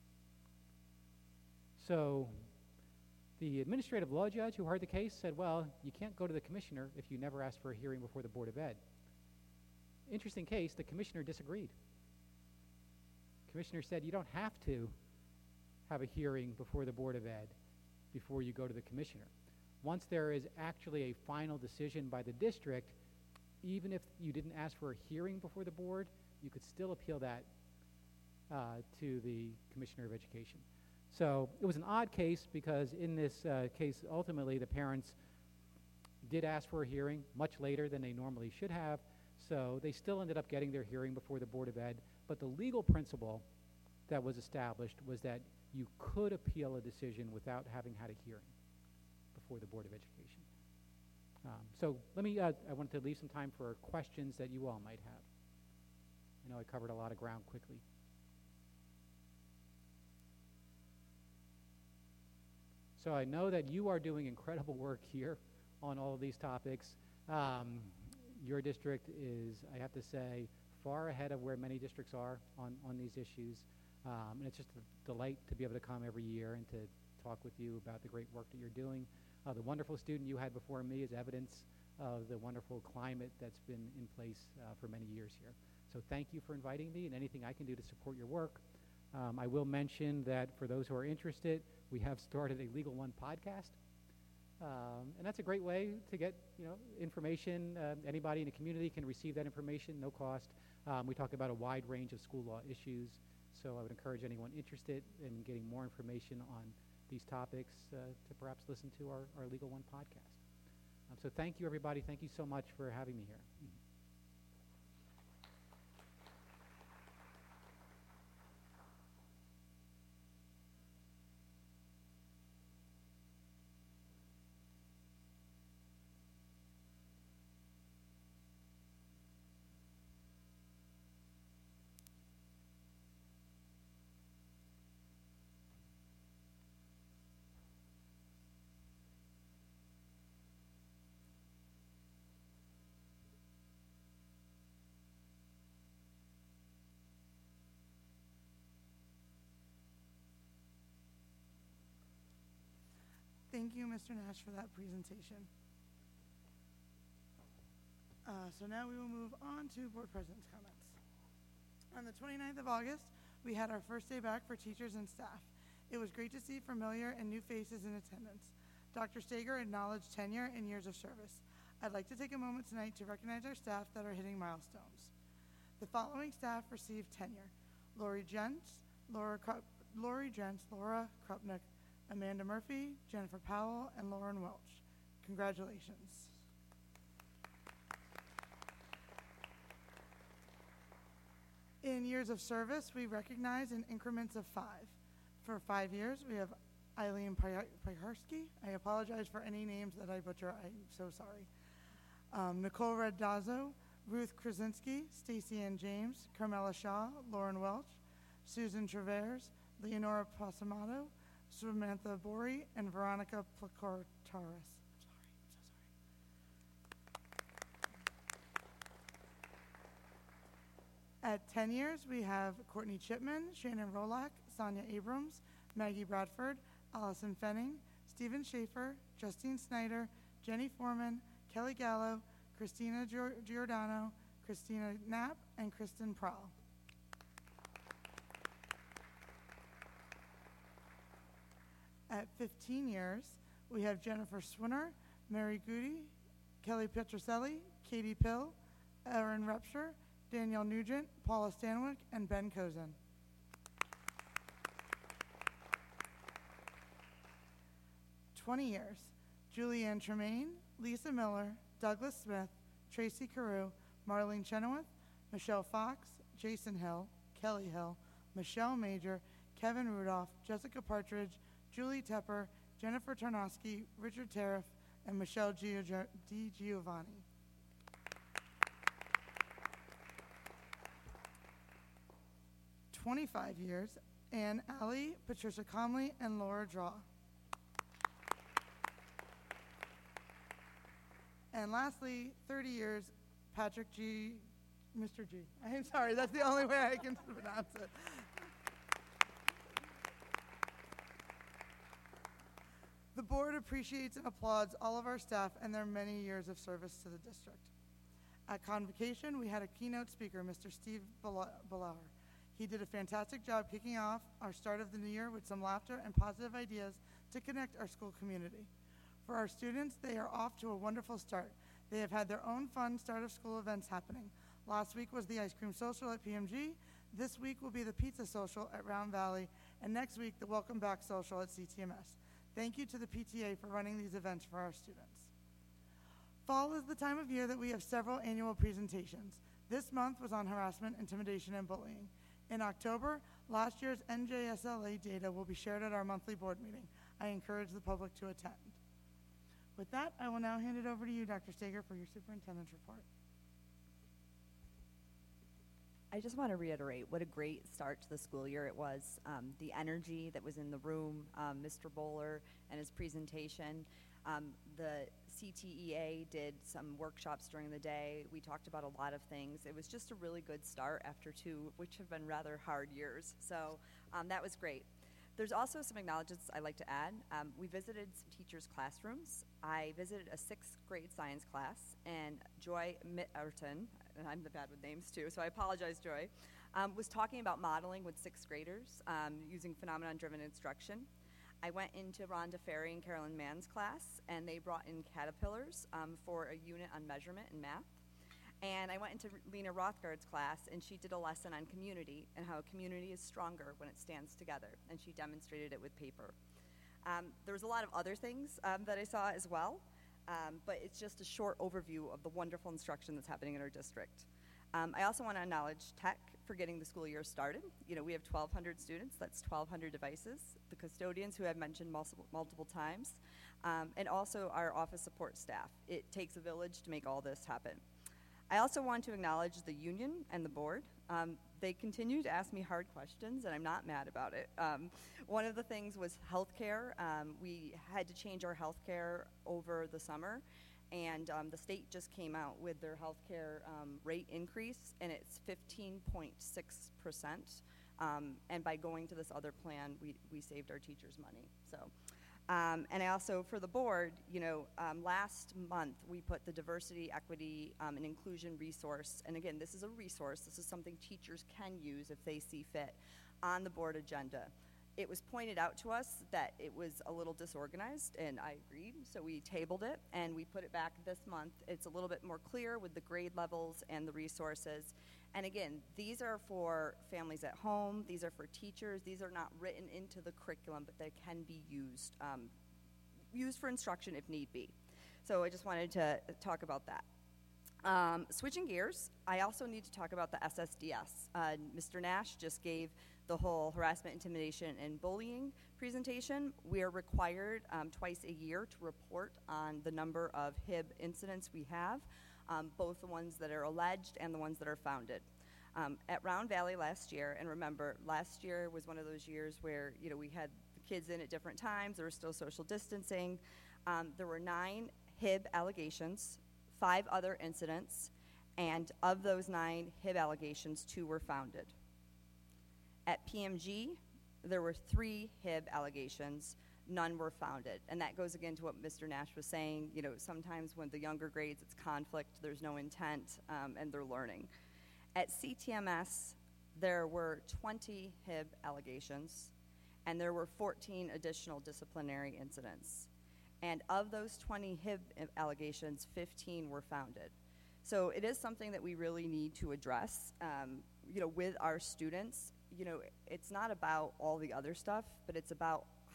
So the administrative law judge who heard the case said, well, you can't go to the commissioner if you never asked for a hearing before the Board of Ed. Interesting case, the commissioner disagreed. Commissioner said you don't have to have a hearing before the Board of Ed before you go to the commissioner. Once there is actually a final decision by the district, even if you didn't ask for a hearing before the board, you could still appeal that to the Commissioner of Education. So it was an odd case because in this case, ultimately, the parents did ask for a hearing much later than they normally should have, so they still ended up getting their hearing before the Board of Ed, but the legal principle that was established was that you could appeal a decision without having had a hearing before the Board of Education. So let me, I wanted to leave some time for questions that you all might have. I know I covered a lot of ground quickly. So I know that you are doing incredible work here on all of these topics. Your district is, I have to say, far ahead of where many districts are on these issues. And it's just a delight to be able to come every year and to talk with you about the great work that you're doing. The wonderful student you had before me is evidence of the wonderful climate that's been in place for many years here. So thank you for inviting me, and anything I can do to support your work. I will mention that for those who are interested, we have started a Legal One podcast. And that's a great way to get information. Anybody in the community can receive that information, no cost. We talk about a wide range of school law issues, so I would encourage anyone interested in getting more information on these topics to perhaps listen to our Legal One podcast. So thank you, everybody. Thank you so much for having me here. Thank you, Mr. Nash, for that presentation. So now we will move on to Board President's comments. On the 29th of August, we had our first day back for teachers and staff. It was great to see familiar and new faces in attendance. Dr. Steger acknowledged tenure and years of service. I'd like to take a moment tonight to recognize our staff that are hitting milestones. The following staff received tenure: Lori Jentz, Laura Krupnick, Amanda Murphy, Jennifer Powell, and Lauren Welch. Congratulations. In years of service, we recognize in increments of 5. For 5 years, we have Eileen Pyharski. I apologize for any names that I butcher. I'm so sorry. Nicole Reddazo, Ruth Krasinski, Stacey Ann James, Carmela Shaw, Lauren Welch, Susan Travers, Leonora Pasamato, Samantha Bori, and Veronica Placortaris. At 10 years, we have Courtney Chipman, Shannon Rolak, Sonia Abrams, Maggie Bradford, Allison Fenning, Stephen Schaefer, Justine Snyder, Jenny Foreman, Kelly Gallo, Christina Giordano, Christina Knapp, and Kristen Prowl. At 15 years, we have Jennifer Swinner, Mary Goody, Kelly Petroselli, Katie Pill, Erin Repsher, Danielle Nugent, Paula Stanwyck, and Ben Kozin. 20 years, Julianne Tremaine, Lisa Miller, Douglas Smith, Tracy Carew, Marlene Chenoweth, Michelle Fox, Jason Hill, Kelly Hill, Michelle Major, Kevin Rudolph, Jessica Partridge, Julie Tepper, Jennifer Tarnowski, Richard Tariff, and Michelle DiGiovanni. "25 years, Ann Alley, Patricia Conley, and Laura Draw. And lastly, 30 years, Patrick G. Mr. G. I'm sorry, that's the only way I can pronounce it. The board appreciates and applauds all of our staff and their many years of service to the district. At Convocation, we had a keynote speaker, Mr. Steve Ballauer. He did a fantastic job kicking off our start of the new year with some laughter and positive ideas to connect our school community. For our students, they are off to a wonderful start. They have had their own fun start of school events happening. Last week was the ice cream social at PMG. This week will be the pizza social at Round Valley, and next week the welcome back social at CTMS. Thank you to the PTA for running these events for our students. Fall is the time of year that we have several annual presentations. This month was on harassment, intimidation, and bullying. In October, last year's NJSLA data will be shared at our monthly board meeting. I encourage the public to attend. With that, I will now hand it over to you, Dr. Stager, for your superintendent's report. I just want to reiterate what a great start to the school year it was. The energy that was in the room, Mr. Bowler and his presentation. The CTEA did some workshops during the day. We talked about a lot of things. It was just a really good start after two, which have been rather hard years. So that was great. There's also some acknowledgements I'd like to add. We visited some teachers' classrooms. I visited a 6th grade science class, and Joy Mitterton, and I'm bad with names too, so I apologize, Joy, was talking about modeling with 6th graders using phenomenon-driven instruction. I went into Rhonda Ferry and Carolyn Mann's class, and they brought in caterpillars for a unit on measurement and math. And I went into Lena Rothgard's class, and she did a lesson on community and how a community is stronger when it stands together, and she demonstrated it with paper. There was a lot of other things that I saw as well, but it's just a short overview of the wonderful instruction that's happening in our district. I also want to acknowledge Tech for getting the school year started. You know, we have 1,200 students, that's 1,200 devices, the custodians who I've mentioned multiple times, and also our office support staff. It takes a village to make all this happen. I also want to acknowledge the union and the board. They continue to ask me hard questions, and I'm not mad about it. One of the things was healthcare. We had to change our healthcare over the summer, and the state just came out with their healthcare rate increase, and it's 15.6%. And by going to this other plan, we saved our teachers money. So. And I also, for the board, last month we put the diversity, equity, and inclusion resource, and again, this is a resource, this is something teachers can use if they see fit, on the board agenda. It was pointed out to us that it was a little disorganized, and I agreed, so we tabled it, and we put it back this month. It's a little bit more clear with the grade levels and the resources. And again, these are for families at home, these are for teachers, these are not written into the curriculum, but they can be used for instruction if need be. So I just wanted to talk about that. Switching gears, I also need to talk about the SSDS. Mr. Nash just gave the whole harassment, intimidation, and bullying presentation. We are required twice a year to report on the number of HIB incidents we have. Both the ones that are alleged and the ones that are founded. At Round Valley last year, and remember, last year was one of those years where we had the kids in at different times, there was still social distancing. There were 9 HIB allegations, 5 other incidents, and of those 9 HIB allegations, 2 were founded. At PMG, there were 3 HIB allegations, none were founded. And that goes again to what Mr. Nash was saying. Sometimes when the younger grades, it's conflict, there's no intent, and they're learning. At CTMS, there were 20 HIB allegations, and there were 14 additional disciplinary incidents. And of those 20 HIB allegations, 15 were founded. So it is something that we really need to address, with our students. It's not about all the other stuff, but it's about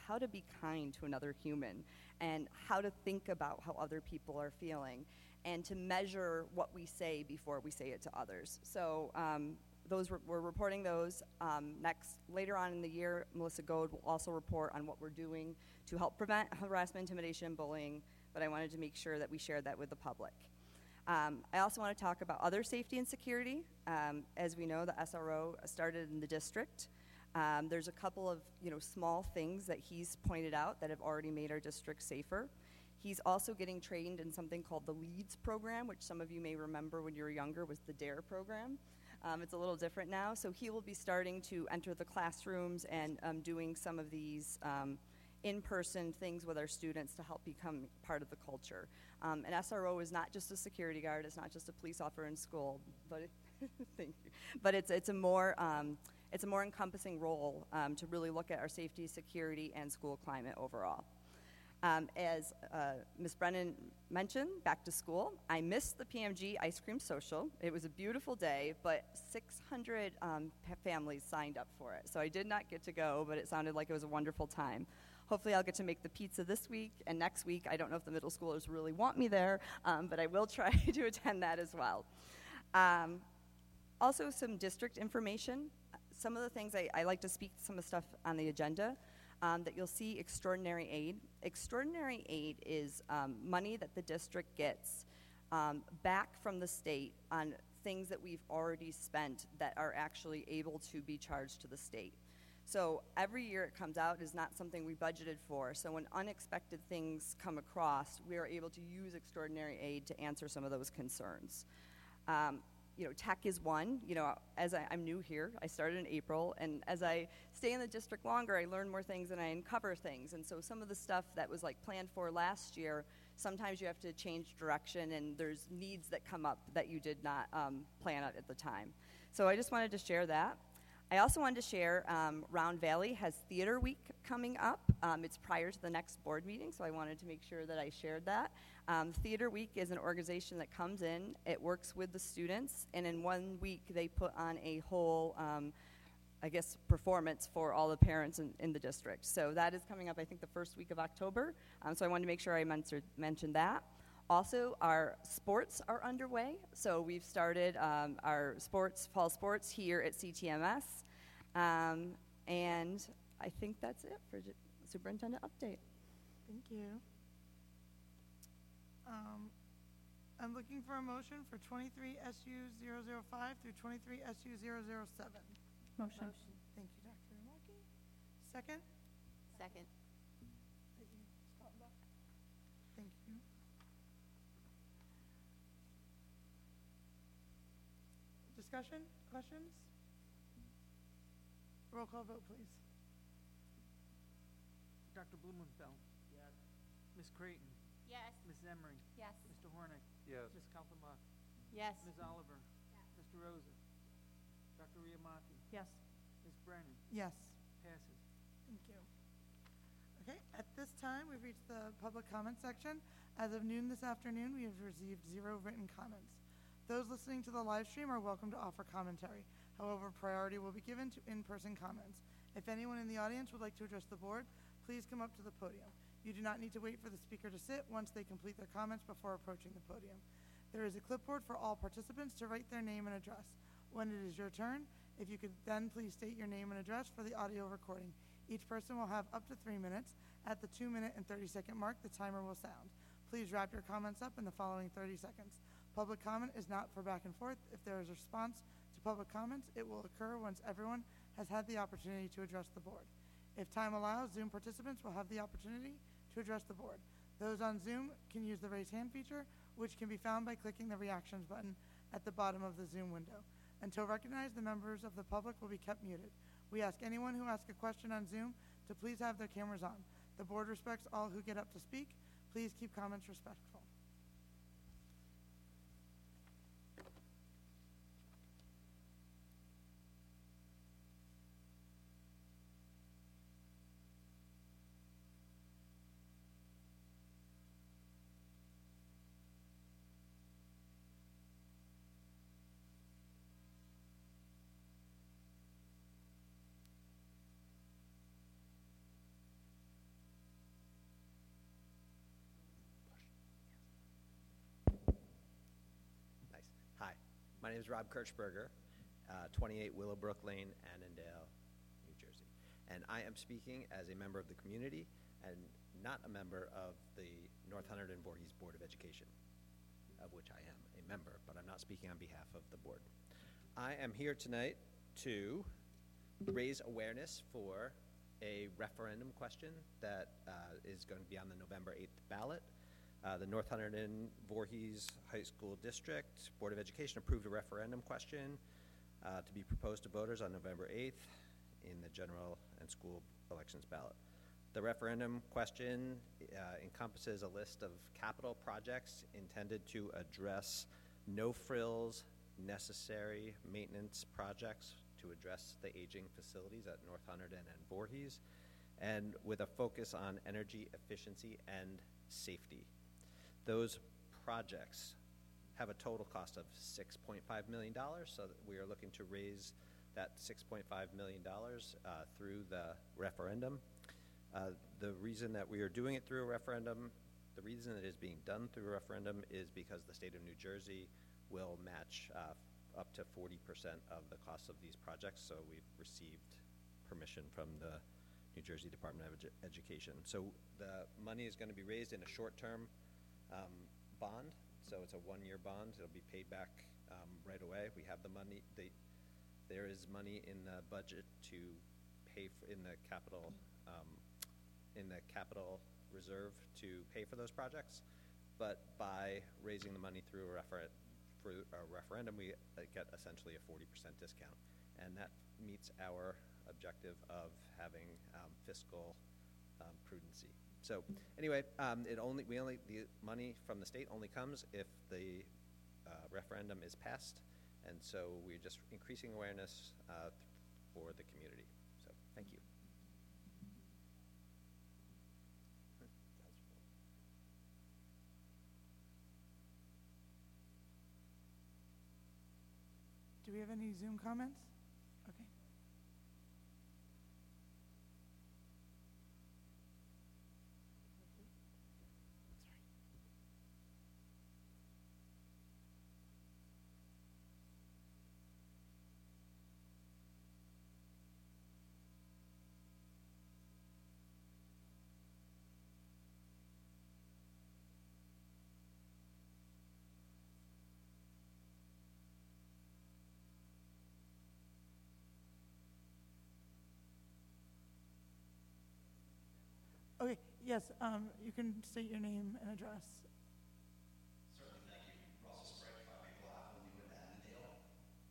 how to be kind to another human and how to think about how other people are feeling and to measure what we say before we say it to others. So we're reporting those. Later on in the year, Melissa Goad will also report on what we're doing to help prevent harassment, intimidation, and bullying, but I wanted to make sure that we shared that with the public. I also want to talk about other safety and security. As we know, the SRO started in the district. There's a couple of small things that he's pointed out that have already made our district safer. He's also getting trained in something called the LEADS program, which some of you may remember when you were younger was the DARE program. It's a little different now, so he will be starting to enter the classrooms and doing some of these in-person things with our students to help become part of the culture. An SRO is not just a security guard, it's not just a police officer in school, but thank you. But it's a more encompassing role to really look at our safety, security, and school climate overall. As Ms. Brennan mentioned, back to school. I missed the PMG Ice Cream Social. It was a beautiful day, but 600 families signed up for it. So I did not get to go, but it sounded like it was a wonderful time. Hopefully I'll get to make the pizza this week and next week. I don't know if the middle schoolers really want me there, but I will try to attend that as well. Also some district information. Some of the things I like to speak to some of the stuff on the agenda. That you'll see extraordinary aid. Extraordinary aid is money that the district gets back from the state on things that we've already spent that are actually able to be charged to the state. So every year it comes out is not something we budgeted for. So when unexpected things come across, we are able to use extraordinary aid to answer some of those concerns. Tech is one. As I'm new here, I started in April, and as I stay in the district longer, I learn more things and I uncover things. And so some of the stuff that was planned for last year, sometimes you have to change direction, and there's needs that come up that you did not plan out at the time. So I just wanted to share that. I also wanted to share Round Valley has Theater Week coming up. It's prior to the next board meeting, so I wanted to make sure that I shared that. Theater Week is an organization that comes in, it works with the students, and in 1 week they put on a whole, performance for all the parents in the district. So that is coming up, I think, the first week of October. So I wanted to make sure I mentioned that. Also, our sports are underway. So we've started our fall sports here at CTMS. And I think that's it for superintendent update. Thank you. I'm looking for a motion for 23 SU 005 through 23 SU 007. Motion. Thank you, Dr. Remarkey. Second? Second. Thank you. Discussion? Questions? Roll call vote, please. Dr. Blumenfeld. Yes. Ms. Creighton. Yes. Ms. Emery. Yes. Mr. Hornick. Yes. Ms. Kaltenbach. Yes. Ms. Oliver. Yes. Mr. Rosa. Dr. Riamaki. Yes. Ms. Brennan. Yes. Passes. Thank you. Okay, at this time, we've reached the public comment section. As of noon this afternoon, we have received 0 written comments. Those listening to the live stream are welcome to offer commentary. However, priority will be given to in-person comments. If anyone in the audience would like to address the board, please come up to the podium. You do not need to wait for the speaker to sit once they complete their comments before approaching the podium. There is a clipboard for all participants to write their name and address. When it is your turn, if you could then please state your name and address for the audio recording. Each person will have up to 3 minutes. At the 2-minute and 30-second mark, the timer will sound. Please wrap your comments up in the following 30 seconds. Public comment is not for back and forth. If there is a response to public comments, it will occur once everyone has had the opportunity to address the board. If time allows, Zoom participants will have the opportunity to address the board. Those on Zoom can use the raise hand feature, which can be found by clicking the reactions button at the bottom of the Zoom window. Until recognized, the members of the public will be kept muted. We ask anyone who asks a question on Zoom to please have their cameras on. The board respects all who get up to speak. Please keep comments respectful. My name is Rob Kirchberger, 28 Willowbrook Lane, Annandale, New Jersey. And I am speaking as a member of the community and not a member of the North Hunterdon Voorhees Board of Education, of which I am a member, but I'm not speaking on behalf of the board. I am here tonight to raise awareness for a referendum question that is going to be on the November 8th ballot. The North Hunterdon Voorhees High School District Board of Education approved a referendum question to be proposed to voters on November 8th in the general and school elections ballot. The referendum question encompasses a list of capital projects intended to address no-frills, necessary maintenance projects to address the aging facilities at North Hunterdon and Voorhees, and with a focus on energy efficiency and safety. Those projects have a total cost of $6.5 million, so that we are looking to raise that $6.5 million through the referendum. The reason that we are doing it through a referendum, the reason it is being done through a referendum is because the state of New Jersey will match up to 40% of the cost of these projects, so we've received permission from the New Jersey Department of Education. So the money is going to be raised in a short-term bond, so it's a one-year bond. It'll be paid back right away. We have the money. There is money in the budget to pay for, in the capital reserve to pay for those projects. But by raising the money through a referendum, we get essentially a 40% discount, and that meets our objective of having fiscal prudency. So anyway, the money from the state only comes if the referendum is passed, and so we're just increasing awareness for the community. So thank you. Do we have any Zoom comments? Okay. Okay, yes, you can state your name and address. Certainly, thank you. Russell Sprague, 5 Maple Avenue in Annandale.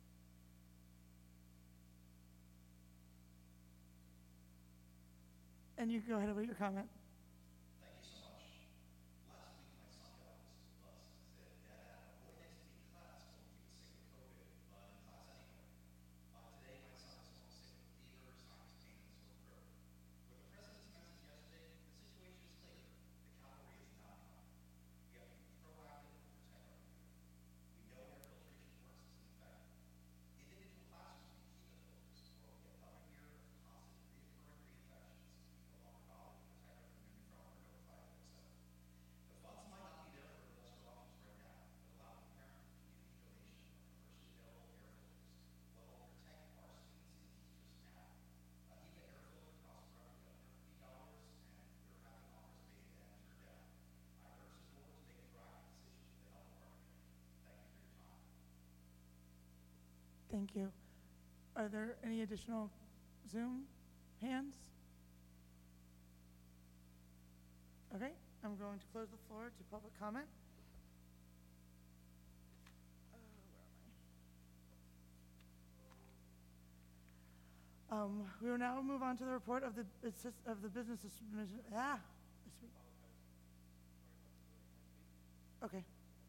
And you can go ahead with your comment. Thank you so much. Last week, my son got a visit with us and said, Dad, a boy next to me in class told me he was sick with COVID, but in class anyway. Today, my son is home sick with fever, sinus pain, and sore throat. With the president's message yesterday, the situation is clear. The cavalry is not coming. We have to be proactive and protect our community. We know air filtration works as an effect. Individual classrooms can keep the filters, or we'll get another year of constant reoccurring reinfections. We no longer bother to protect our community from our notified etc. The funds might not be there for industrial options right now, but allowing parent and community donation of commercially available air filters will help protect our students and teachers now. Even air filter costs roughly $150, and we're having offers made and turned down. I urge the board to make a proactive decision to help our community. Thank you for your time. Thank you. Are there any additional Zoom hands? Okay, I'm going to close the floor to public comment. Where am I? We will now move on to the report of the business administration. Okay.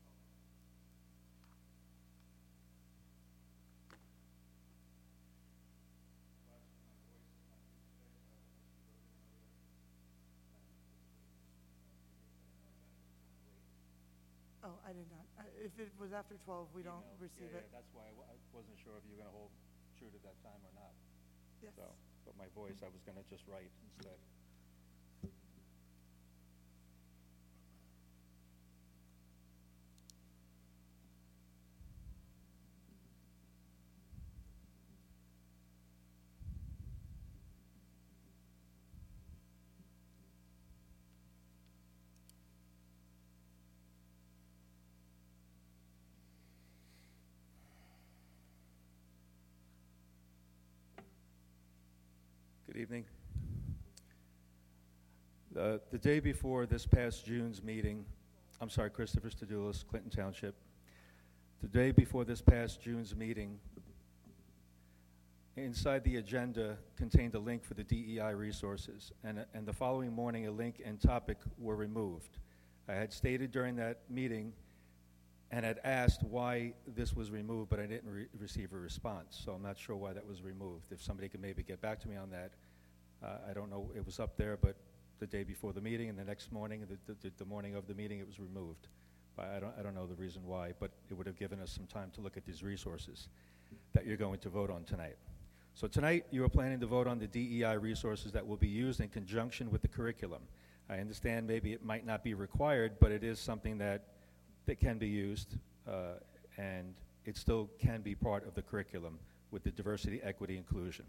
Oh, I did not. If it was after 12, we don't receive it. That's why I wasn't sure if you were going to hold true to that time or not. Yes. So, but my voice, I was going to just write instead. Good evening. The day before this past June's meeting, I'm sorry, Christopher Stadoulis, Clinton Township. The day before this past June's meeting, inside the agenda contained a link for the DEI resources, and the following morning a link and topic were removed. I had stated during that meeting and had asked why this was removed, but I didn't receive a response, so I'm not sure why that was removed. If somebody could maybe get back to me on that. I don't know, it was up there, but the day before the meeting and the next morning, the morning of the meeting, it was removed. I don't know the reason why, but it would have given us some time to look at these resources that you're going to vote on tonight. So tonight, you are planning to vote on the DEI resources that will be used in conjunction with the curriculum. I understand maybe it might not be required, but it is something that can be used, and it still can be part of the curriculum with the diversity, equity, inclusion.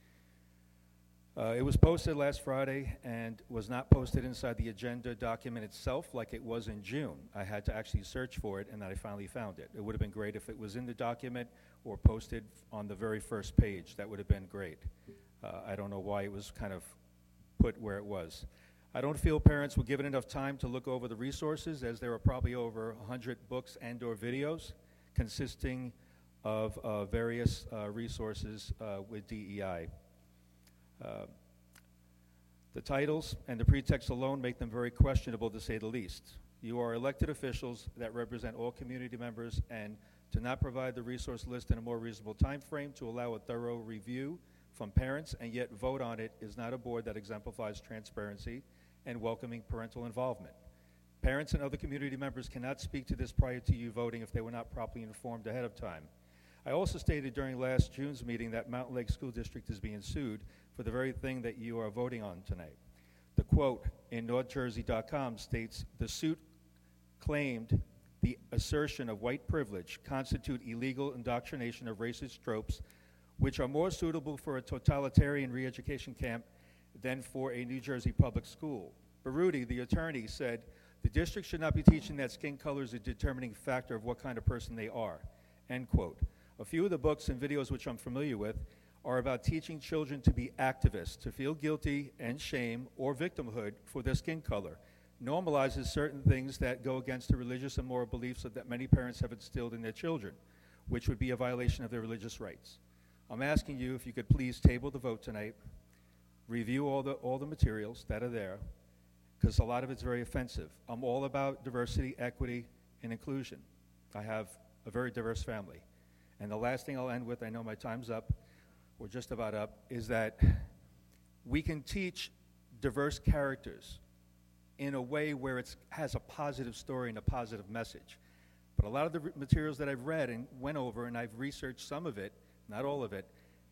It was posted last Friday and was not posted inside the agenda document itself like it was in June. I had to actually search for it, and I finally found it. It would have been great if it was in the document or posted on the very first page. That would have been great. I don't know why it was kind of put where it was. I don't feel parents were given enough time to look over the resources, as there are probably over 100 books and or videos consisting of various resources with DEI. The titles and the pretext alone make them very questionable, to say the least. You are elected officials that represent all community members, and to not provide the resource list in a more reasonable time frame to allow a thorough review from parents and yet vote on it is not a board that exemplifies transparency and welcoming parental involvement. Parents and other community members cannot speak to this prior to you voting if they were not properly informed ahead of time. I also stated during last June's meeting that Mountain Lake School District is being sued for the very thing that you are voting on tonight. The quote in NorthJersey.com states, "The suit claimed the assertion of white privilege constitute illegal indoctrination of racist tropes which are more suitable for a totalitarian re-education camp than for a New Jersey public school." Baruti, the attorney, said, "The district should not be teaching that skin color is a determining factor of what kind of person they are." End quote. A few of the books and videos which I'm familiar with are about teaching children to be activists, to feel guilty and shame or victimhood for their skin color. Normalizes certain things that go against the religious and moral beliefs that many parents have instilled in their children, which would be a violation of their religious rights. I'm asking you if you could please table the vote tonight, review all the materials that are there, because a lot of it's very offensive. I'm all about diversity, equity, and inclusion. I have a very diverse family. And the last thing I'll end with, I know my time's up, or just about up, is that we can teach diverse characters in a way where it has a positive story and a positive message. But a lot of the materials that I've read and went over, and I've researched some of it, not all of it,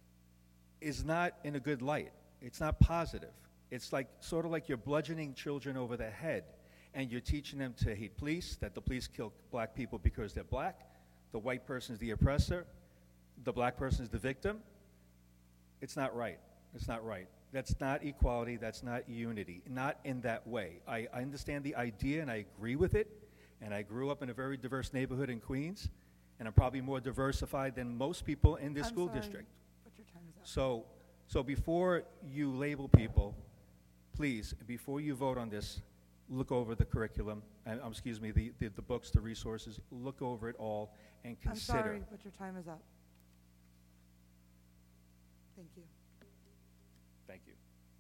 is not in a good light. It's not positive. It's like sort of like you're bludgeoning children over the head, and you're teaching them to hate police, that the police kill black people because they're black, the white person is the oppressor, the black person is the victim. It's not right. It's not right. That's not equality. That's not unity. Not in that way. I understand the idea, and I agree with it, and I grew up in a very diverse neighborhood in Queens, and I'm probably more diversified than most people in this school district. But your time is up. So before you label people, please, before you vote on this, look over the curriculum, the books, the resources, look over it all and consider. I'm sorry, but your time is up. Thank you. Thank you.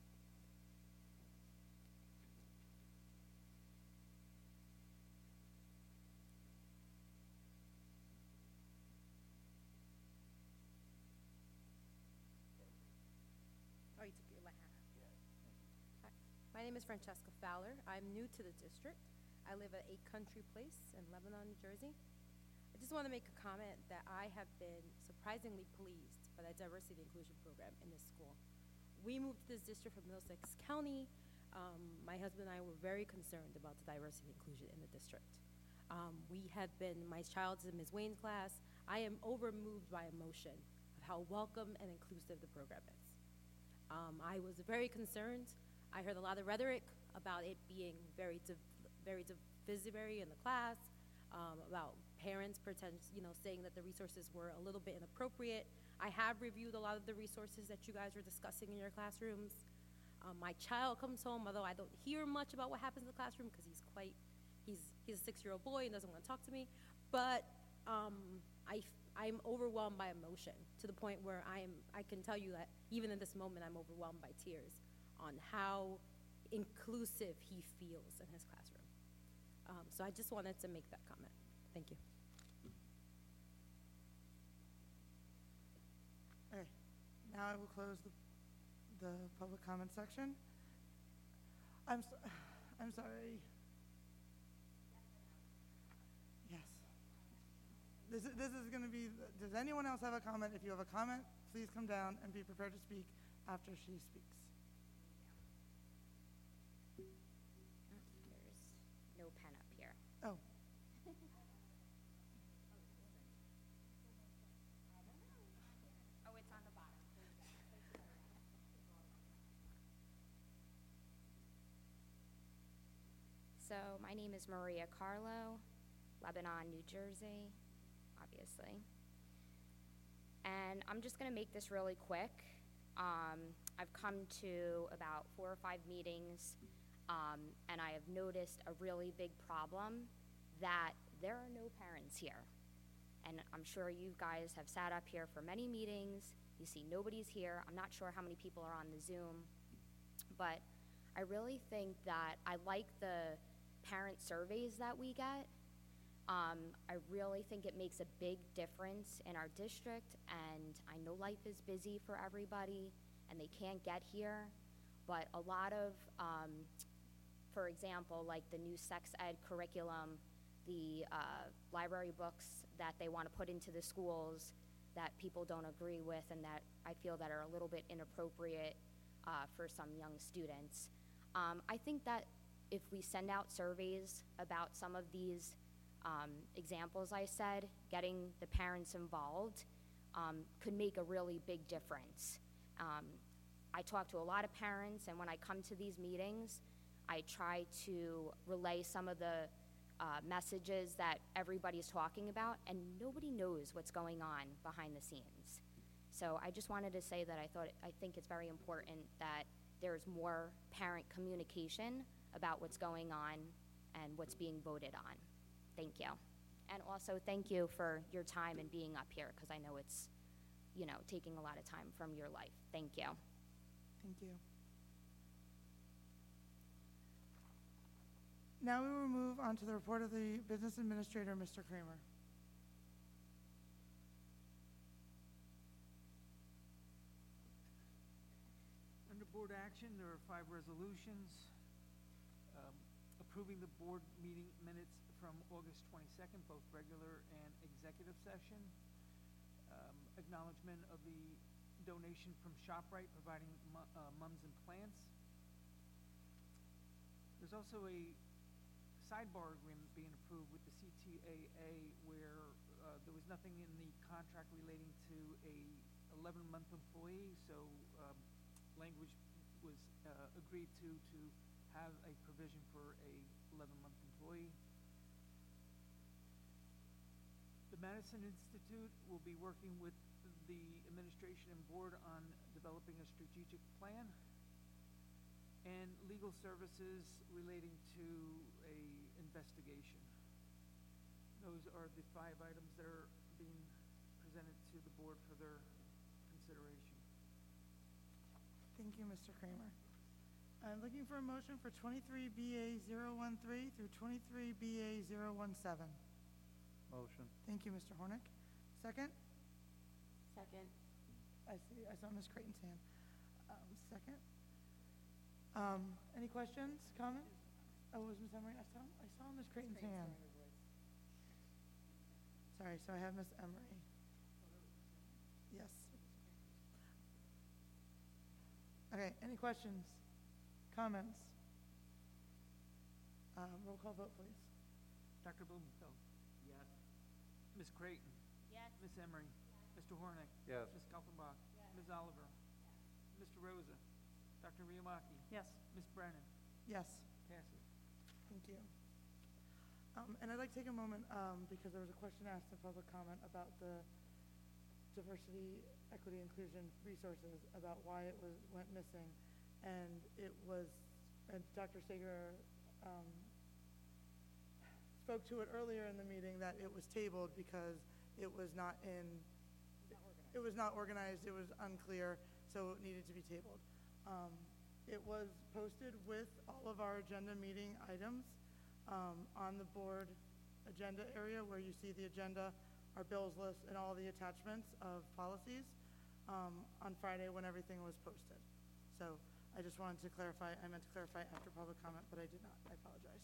Oh, you took your left hand. Hi, my name is Francesca Fowler. I'm new to the district. I live at 8 Country Place in Lebanon, New Jersey. I just want to make a comment that I have been surprisingly pleased by the diversity and inclusion program in this school. We moved to this district from Middlesex County. My husband and I were very concerned about the diversity and inclusion in the district. My child's in Ms. Wayne's class. I am overmoved by emotion of how welcome and inclusive the program is. I was very concerned. I heard a lot of rhetoric about it being very divisory in the class, about parents saying that the resources were a little bit inappropriate. I have reviewed a lot of the resources that you guys are discussing in your classrooms. My child comes home, although I don't hear much about what happens in the classroom because he's a 6-year-old boy and doesn't want to talk to me. But I'm overwhelmed by emotion to the point where I can tell you that even in this moment I'm overwhelmed by tears on how inclusive he feels in his classroom. So I just wanted to make that comment. Thank you. Okay, now I will close the public comment section. I'm sorry. Yes. This is going to be, does anyone else have a comment? If you have a comment, please come down and be prepared to speak after she speaks. There's no pen up here. Oh. Oh, it's on the bottom. So my name is Maria Carlo, Lebanon, New Jersey, obviously. And I'm just going to make this really quick. I've come to about 4 or 5 meetings, and I have noticed a really big problem that there are no parents here. And I'm sure you guys have sat up here for many meetings. You see nobody's here. I'm not sure how many people are on the Zoom. But I really think that I like the parent surveys that we get. I really think it makes a big difference in our district, and I know life is busy for everybody and they can't get here, but a lot of, for example, like the new sex ed curriculum, the library books that they want to put into the schools that people don't agree with and that I feel that are a little bit inappropriate for some young students. I think that if we send out surveys about some of these examples I said, getting the parents involved could make a really big difference. I talk to a lot of parents, and when I come to these meetings, I try to relay some of the messages that everybody's talking about, and nobody knows what's going on behind the scenes. So I just wanted to say that I think it's very important that there's more parent communication about what's going on and what's being voted on. Thank you. And also thank you for your time and being up here, because I know it's, taking a lot of time from your life. Thank you. Thank you. Now we will move on to the report of the business administrator, Mr. Kramer. Under board action, there are 5 resolutions. Approving the board meeting minutes from August 22nd, both regular and executive session. Acknowledgement of the donation from ShopRite providing mums and plants. There's also a sidebar agreement being approved with the CTAA where there was nothing in the contract relating to a 11-month employee, so language was agreed to have a provision for a 11-month employee. The Madison Institute will be working with the administration and board on developing a strategic plan, and legal services relating to a investigation. Those are the 5 items that are being presented to the board for their consideration. Thank you, Mr. Kramer. I'm looking for a motion for 23BA013 through 23BA017. Motion. Thank you, Mr. Hornick. Second? Second. I saw Ms. Creighton's hand. Second? Any questions, comments? Oh, it was Ms. Emery? I saw Ms. Creighton's hand. Sorry, so I have Ms. Emery. Yes. Okay, any questions, comments? Roll call vote, please. Dr. Blumenfeld? Yes. Ms. Creighton? Yes. Ms. Emery? Mr. Hornick? Yes. Ms. Kaltenbach? Ms. Oliver? Mr. Rosa? Dr. Riamaki? Yes. Ms. Brennan? Yes. Passes. Thank you. And I'd like to take a moment, because there was a question asked in public comment about the diversity, equity, inclusion resources about why it went missing, and Dr. Steger spoke to it earlier in the meeting that it was tabled because it was not organized, it was unclear, so it needed to be tabled. It was posted with all of our agenda meeting items on the board agenda area where you see the agenda, our bills list, and all the attachments of policies on Friday when everything was posted. So I just wanted to clarify. I meant to clarify after public comment, but I did not. I apologize.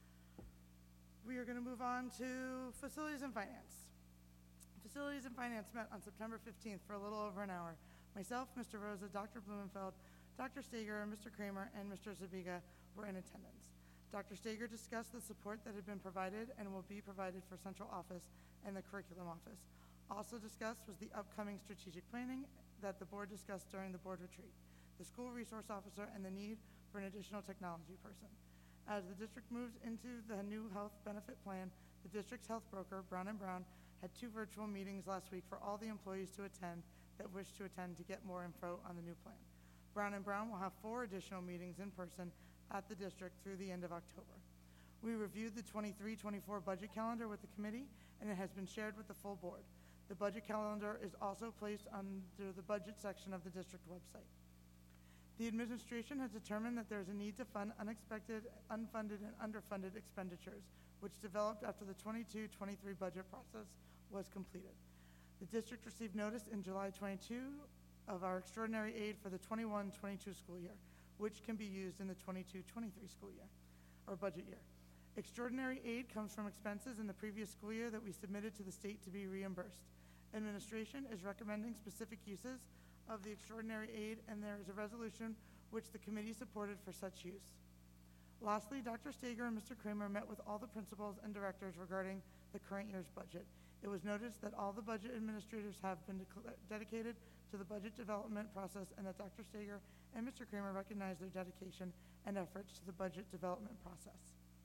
We are going to move on to Facilities and Finance. Facilities and Finance met on September 15th for a little over an hour. Myself, Mr. Rosa, Dr. Blumenfeld, Dr. Steger, Mr. Kramer, and Mr. Zabiga were in attendance. Dr. Steger discussed the support that had been provided and will be provided for central office and the curriculum office. Also discussed was the upcoming strategic planning that the board discussed during the board retreat, the school resource officer, and the need for an additional technology person. As the district moves into the new health benefit plan, the district's health broker, Brown & Brown, had 2 virtual meetings last week for all the employees to attend that wish to attend to get more info on the new plan. Brown & Brown will have 4 additional meetings in person at the district through the end of October. We reviewed the 23-24 budget calendar with the committee, and it has been shared with the full board. The budget calendar is also placed under the budget section of the district website. The administration has determined that there is a need to fund unexpected, unfunded, and underfunded expenditures, which developed after the 22-23 budget process was completed. The district received notice in July 22 of our extraordinary aid for the 21-22 school year, which can be used in the 22-23 school year, or budget year. Extraordinary aid comes from expenses in the previous school year that we submitted to the state to be reimbursed. Administration is recommending specific uses of the extraordinary aid, and there is a resolution which the committee supported for such use. Lastly, Dr. Steger and Mr. Kramer met with all the principals and directors regarding the current year's budget. It was noticed that all the budget administrators have been dedicated to the budget development process, and that Dr. Steger and Mr. Kramer recognize their dedication and efforts to the budget development process.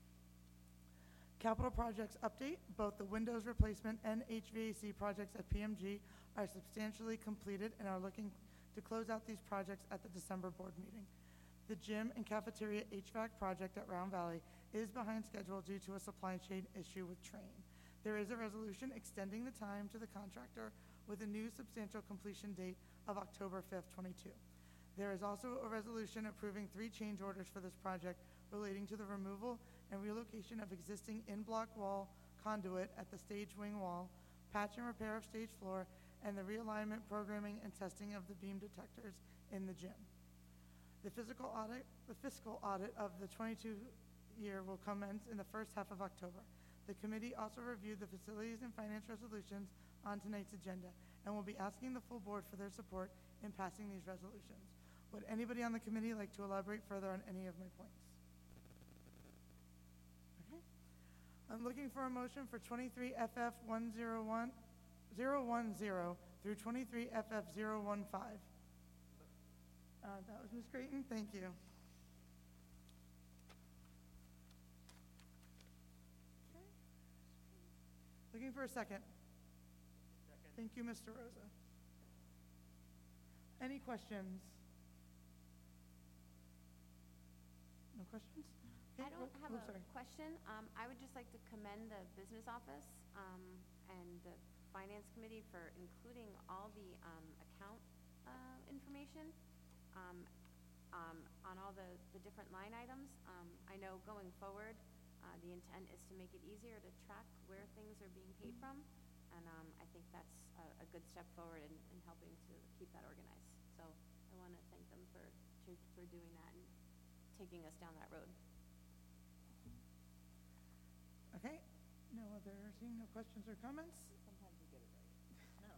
Capital projects update. Both the windows replacement and HVAC projects at PMG are substantially completed and are looking to close out these projects at the December board meeting. The gym and cafeteria HVAC project at Round Valley is behind schedule due to a supply chain issue with Trane. There is a resolution extending the time to the contractor with a new substantial completion date of October 5th, 22. There is also a resolution approving 3 change orders for this project relating to the removal and relocation of existing in-block wall conduit at the stage wing wall, patch and repair of stage floor, and the realignment, programming, and testing of the beam detectors in the gym. The fiscal audit of the 22 year will commence in the first half of October. The committee also reviewed the facilities and finance resolutions on tonight's agenda and will be asking the full board for their support in passing these resolutions. Would anybody on the committee like to elaborate further on any of my points? Okay. I'm looking for a motion for 23 FF 101 010 through 23 FF 015. That was Ms. Creighton. Thank you. Okay. Looking for a second. Thank you, Mr. Rosa. Any questions? No questions? I don't have a sorry. question. I would just like to commend the business office and the finance committee for including all the account information on all the different line items. I know going forward, the intent is to make it easier to track where things are being paid from, and I think that's a good step forward in helping to keep that organized. So I want to thank them for doing that and taking us down that road. Okay. Seeing no questions or comments? Sometimes you get it right.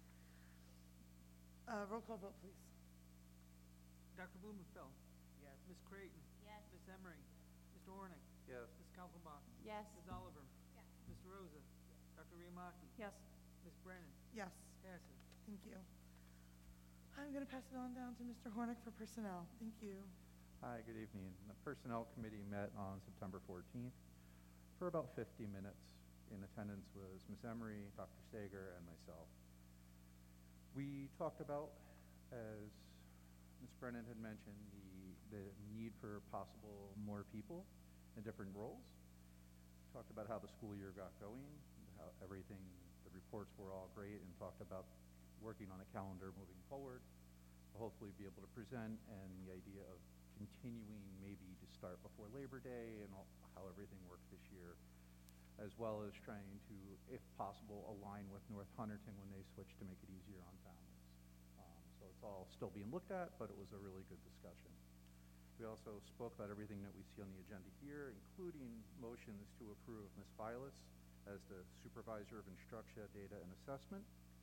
Roll call vote, please. Dr. Blumenfeld. Yes. Ms. Creighton. Yes. Ms. Emery. Mr. Ornick. Yes. Ms. Kaltenbach. Yes. Ms. Oliver. Yes. Mr. Rosa. Dr. Riamaki. Yes. Ms. Brennan. Yes. Passes. Thank you. I'm going to pass it on down to Mr. Hornick for personnel. Thank you. Hi, good evening. The Personnel Committee met on September 14th for about 50 minutes. In attendance was Ms. Emery, Dr. Steger, and myself. We talked about, as Ms. Brennan had mentioned, the need for possible more people in different roles. Talked about how the school year got going, how everything, the reports were all great, and talked about working on a calendar moving forward. We'll hopefully be able to present, and the idea of continuing maybe to start before Labor Day and how everything worked this year, as well as trying to, if possible, align with North Hunterdon when they switch to make it easier on families. So it's all still being looked at, but it was a really good discussion. We also spoke about everything that we see on the agenda here, including motions to approve Ms. Vilas as the Supervisor of Instruction, Data, and Assessment.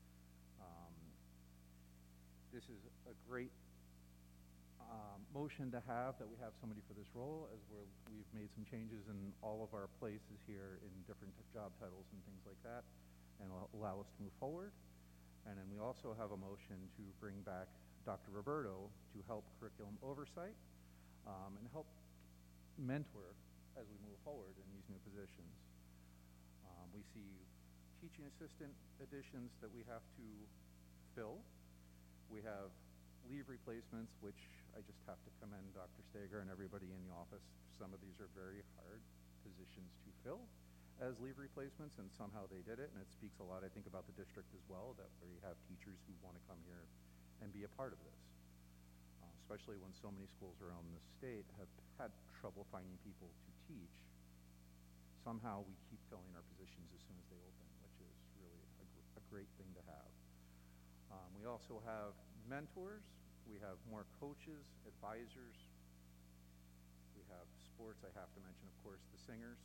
This is a great motion to have, that we have somebody for this role, as we've made some changes in all of our places here in different job titles and things like that, and will allow us to move forward. And then we also have a motion to bring back Dr. Roberto to help curriculum oversight and help mentor as we move forward in these new positions. We see teaching assistant additions that we have to fill. We have leave replacements, which I just have to commend Dr. Steger and everybody in the office. Some of these are very hard positions to fill as leave replacements, and somehow they did it, and it speaks a lot, I think, about the district as well, that we have teachers who want to come here and be a part of this, especially when so many schools around the state have had trouble finding people to teach. Somehow we keep filling our positions as soon as they open, which is really a great thing to have. We also have mentors. We have more coaches, advisors. We have sports. I have to mention, of course, the singers,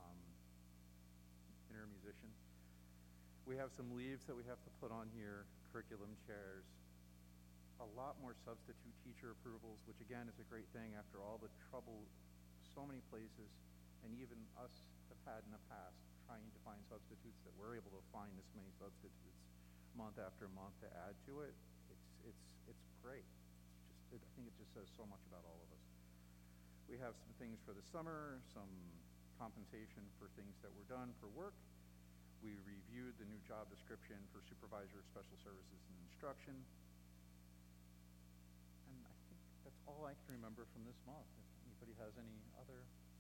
inner musician. We have some leaves that we have to put on here, curriculum chairs, a lot more substitute teacher approvals, which again is a great thing after all the trouble so many places, and even us have had in the past trying to find substitutes, that we're able to find this many substitutes month after month to add to it. It's great. I think it just says so much about all of us. We have some things for the summer, some compensation for things that were done for work. We reviewed the new job description for Supervisor of Special Services and Instruction. And I think that's all I can remember from this month. If anybody has any other.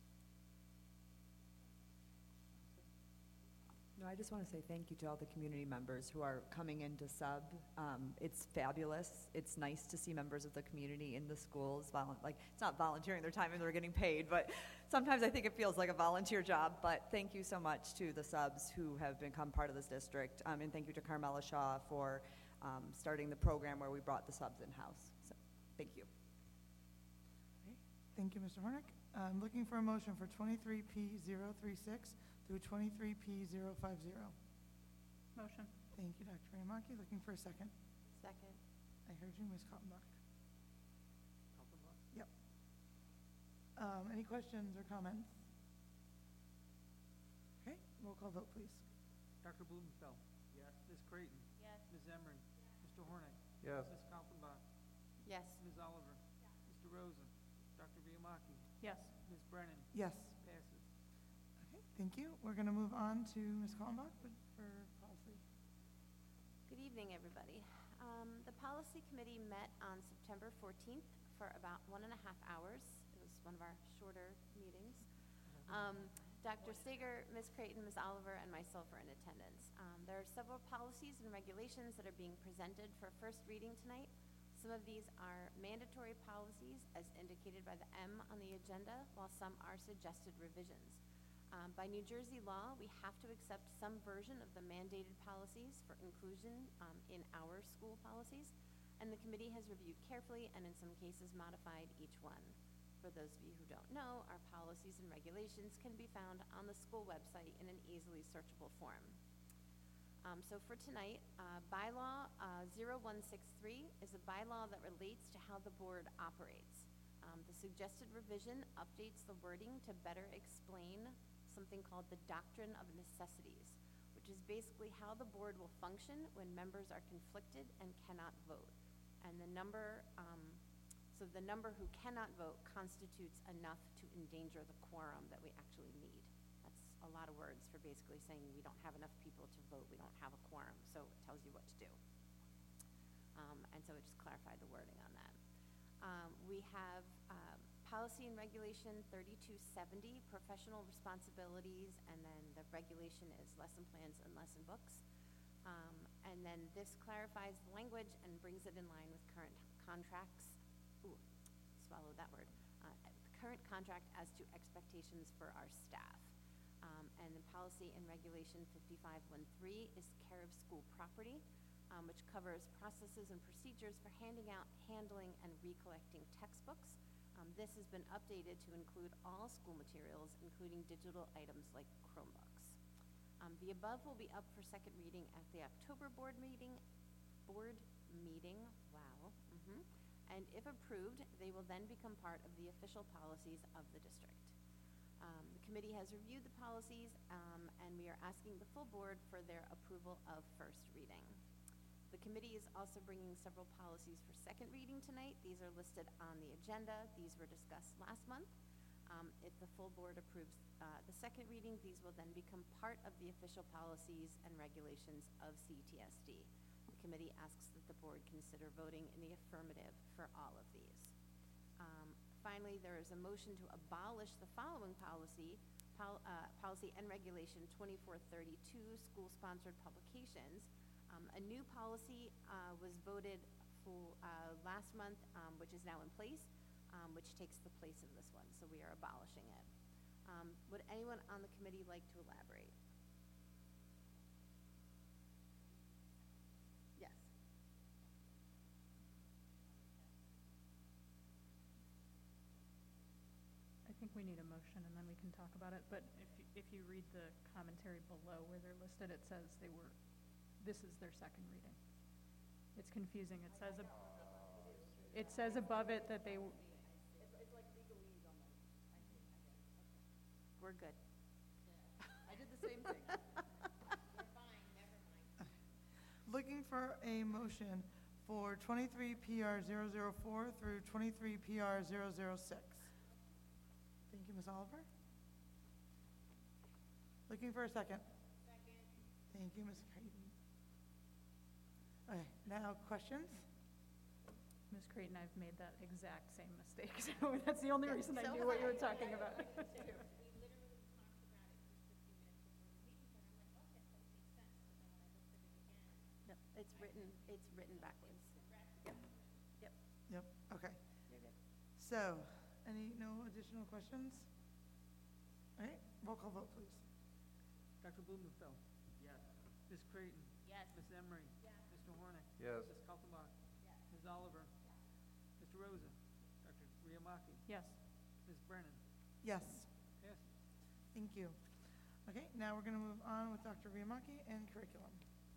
No, I just want to say thank you to all the community members who are coming in to sub. It's fabulous. It's nice to see members of the community in the schools. It's not volunteering their time and they're getting paid, but sometimes I think it feels like a volunteer job. But thank you so much to the subs who have become part of this district. And thank you to Carmela Shaw for starting the program where we brought the subs in-house. So thank you. Okay. Thank you, Mr. Hornick. I'm looking for a motion for 23P036 through 23P050. Motion. Thank you, Dr. Riamaki. Looking for a second. Second. I heard you, Ms. Kaltenbach. Kaltenbach? Yep. Any questions or comments? Okay, roll call vote, please. Dr. Blumenfeld? Yes. Ms. Creighton? Yes. Ms. Emron? Mr. Hornick? Yes. Ms. Kaltenbach? Yes. Ms. Oliver? Mr. Rosen? Dr. Riamaki? Yes. Ms. Brennan? Yes. Passes. Okay, thank you. We're going to move on to Ms. Kaltenbach for policy. Good evening, everybody. The Policy Committee met on September 14th for about 1.5 hours. It was one of our shorter meetings. Dr. Steger, Ms. Creighton, Ms. Oliver, and myself are in attendance. There are several policies and regulations that are being presented for first reading tonight. Some of these are mandatory policies, as indicated by the M on the agenda, while some are suggested revisions. By New Jersey law, we have to accept some version of the mandated policies for inclusion in our school policies, and the committee has reviewed carefully and in some cases modified each one. For those of you who don't know, our policies and regulations can be found on the school website in an easily searchable form. So for tonight, bylaw 0163 is a bylaw that relates to how the board operates. The suggested revision updates the wording to better explain something called the doctrine of necessities, which is basically how the board will function when members are conflicted and cannot vote. And the number, so the number who cannot vote constitutes enough to endanger the quorum that we actually need. That's a lot of words for basically saying we don't have enough people to vote, we don't have a quorum, so it tells you what to do. And so it just clarified the wording on that. We have policy and regulation 3270, professional responsibilities, and then the regulation is lesson plans and lesson books. And then this clarifies the language and brings it in line with current contracts. Ooh, swallow that word. Current contract as to expectations for our staff. And the policy and regulation 5513 is care of school property, which covers processes and procedures for handing out, handling, and recollecting textbooks. This has been updated to include all school materials, including digital items like Chromebooks. The above will be up for second reading at the October board meeting. Wow. And if approved, they will then become part of the official policies of the district. The committee has reviewed the policies, and we are asking the full board for their approval of first reading. The committee is also bringing several policies for second reading tonight. These are listed on the agenda. These were discussed last month. If the full board approves the second reading, these will then become part of the official policies and regulations of CTSD. The committee asks that the board consider voting in the affirmative for all of these. Finally, there is a motion to abolish the following policy and regulation 2432, school-sponsored publications. A new policy was voted for last month, which is now in place, which takes the place of this one, so we are abolishing it. Would anyone on the committee like to elaborate? Yes. I think we need a motion and then we can talk about it, but if you read the commentary below where they're listed, it says this is their second reading. It's confusing. It says above it that they. It's like legalese almost. We're good. I did the same thing. We're fine, never mind. Looking for a motion for 23 PR 004 through 23 PR 006. Thank you, Ms. Oliver. Looking for a second. Second. Thank you, Ms. Creighton. Okay, now questions? Ms. Creighton, I've made that exact same mistake, so that's the only reason I knew what you were talking about. No, it's written backwards. Yep, okay. You're good. So, no additional questions? All right, roll call vote, please. Dr. Blumenfeld? Yes. Ms. Creighton? Yes. Ms. Emery? Yes. Mr. Hornick? Yes. Ms. Kaltenbach? Yes. Ms. Oliver? Mr. Rosa? Dr. Riamaki? Yes. Ms. Brennan? Yes, Yes. thank you. Okay, now we're going to move on with Dr. Riamaki and curriculum.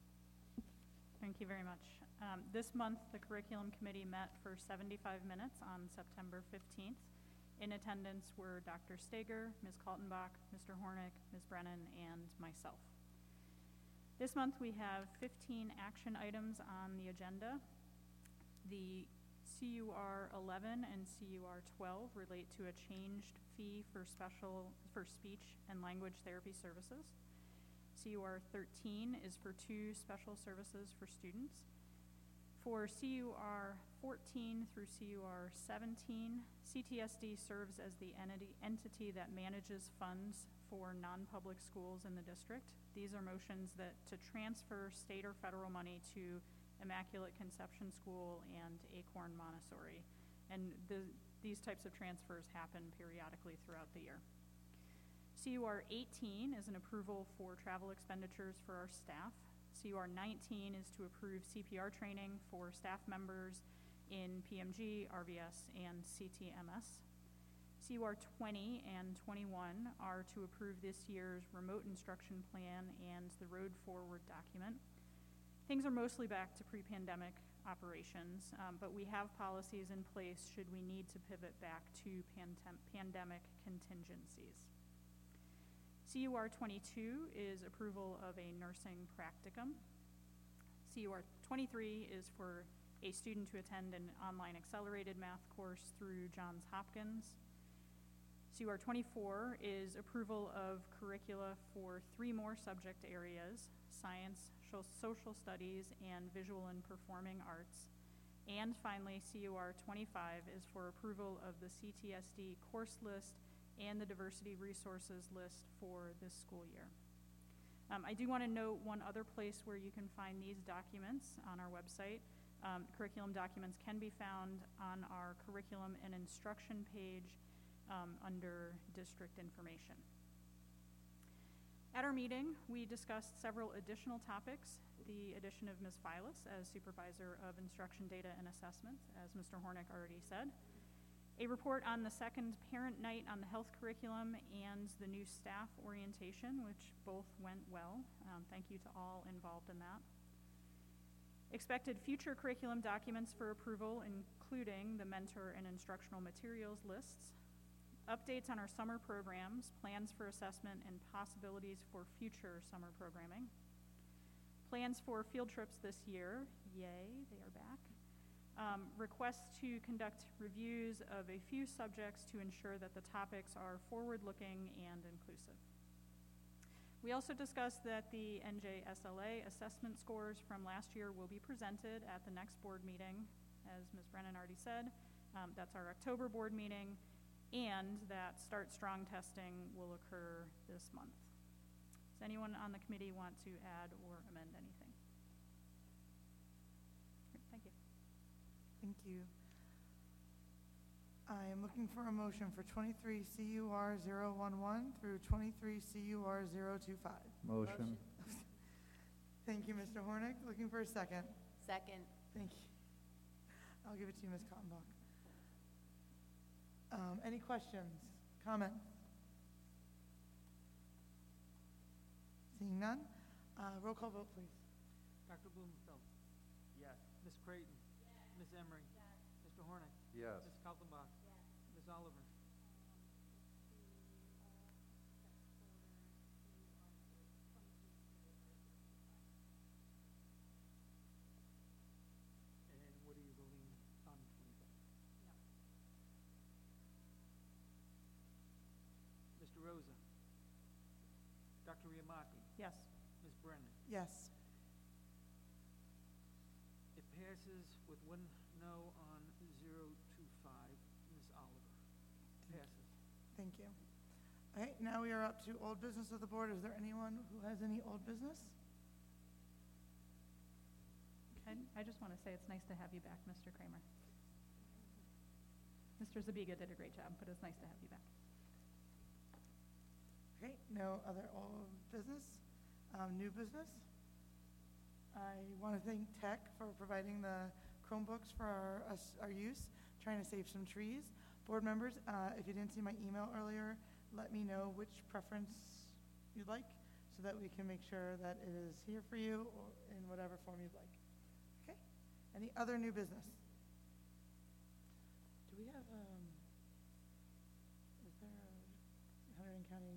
Thank you very much. This month, the Curriculum Committee met for 75 minutes on September 15th. In attendance were Dr. Steger, Ms. Kaltenbach, Mr. Hornick, Ms. Brennan, and myself. This month, we have 15 action items on the agenda. The CUR 11 and CUR 12 relate to a changed fee for speech and language therapy services. CUR 13 is for 2 special services for students. For CUR 14 through CUR 17, CTSD serves as the entity that manages funds for non-public schools in the district. These are motions to transfer state or federal money to Immaculate Conception School and Acorn Montessori. And these types of transfers happen periodically throughout the year. CUR 18 is an approval for travel expenditures for our staff. CUR 19 is to approve CPR training for staff members in PMG, RVS, and CTMS. CUR 20 and 21 are to approve this year's remote instruction plan and the Road Forward document. Things are mostly back to pre-pandemic operations, but we have policies in place should we need to pivot back to pandemic contingencies. CUR 22 is approval of a nursing practicum. CUR 23 is for a student to attend an online accelerated math course through Johns Hopkins. CUR 24 is approval of curricula for 3 more subject areas: science, social studies, and visual and performing arts. And finally, CUR 25 is for approval of the CTSD course list and the diversity resources list for this school year. I do want to note one other place where you can find these documents on our website. Curriculum documents can be found on our curriculum and instruction page under district information. At our meeting, we discussed several additional topics. The addition of Ms. Filas as Supervisor of Instruction Data and Assessment, as Mr. Hornick already said. A report on the second parent night on the health curriculum and the new staff orientation, which both went well. Thank you to all involved in that. Expected future curriculum documents for approval, including the mentor and instructional materials lists. Updates on our summer programs, plans for assessment, and possibilities for future summer programming. Plans for field trips this year. Yay, they are back. Requests to conduct reviews of a few subjects to ensure that the topics are forward-looking and inclusive. We also discussed that the NJSLA assessment scores from last year will be presented at the next board meeting, as Ms. Brennan already said. That's our October board meeting, and that Start Strong testing will occur this month. Does anyone on the committee want to add or amend anything? Great, thank you. Thank you. I am looking for a motion for 23 CUR 011 through 23 CUR 025. Motion. Thank you, Mr. Hornick. Looking for a second. Second. Thank you. I'll give it to you, Ms. Kaltenbach. Any questions, comments? Seeing none, roll call vote, please. Dr. Blumenfeld? Yes. Ms. Creighton? Yes. Ms. Emery? Yes. Mr. Hornick? Yes. Ms. Kaltenbach? Yes. Ms. Oliver? And what are you voting on 25? No. Mr. Rosa? Dr. Riamaki? Yes. Ms. Brennan? Yes. It passes with one no on 025. Ms. Oliver? Passes. Thank you. All right, now we are up to old business of the board. Is there anyone who has any old business? I just want to say it's nice to have you back, Mr. Kramer. Mr. Zabiga did a great job, but it's nice to have you back. Okay, no other old business. New business. I want to thank Tech for providing the Chromebooks for our use, trying to save some trees. Board members, if you didn't see my email earlier, let me know which preference you'd like so that we can make sure that it is here for you or in whatever form you'd like. Okay? Any other new business? Do we have, is there a Hunterdon County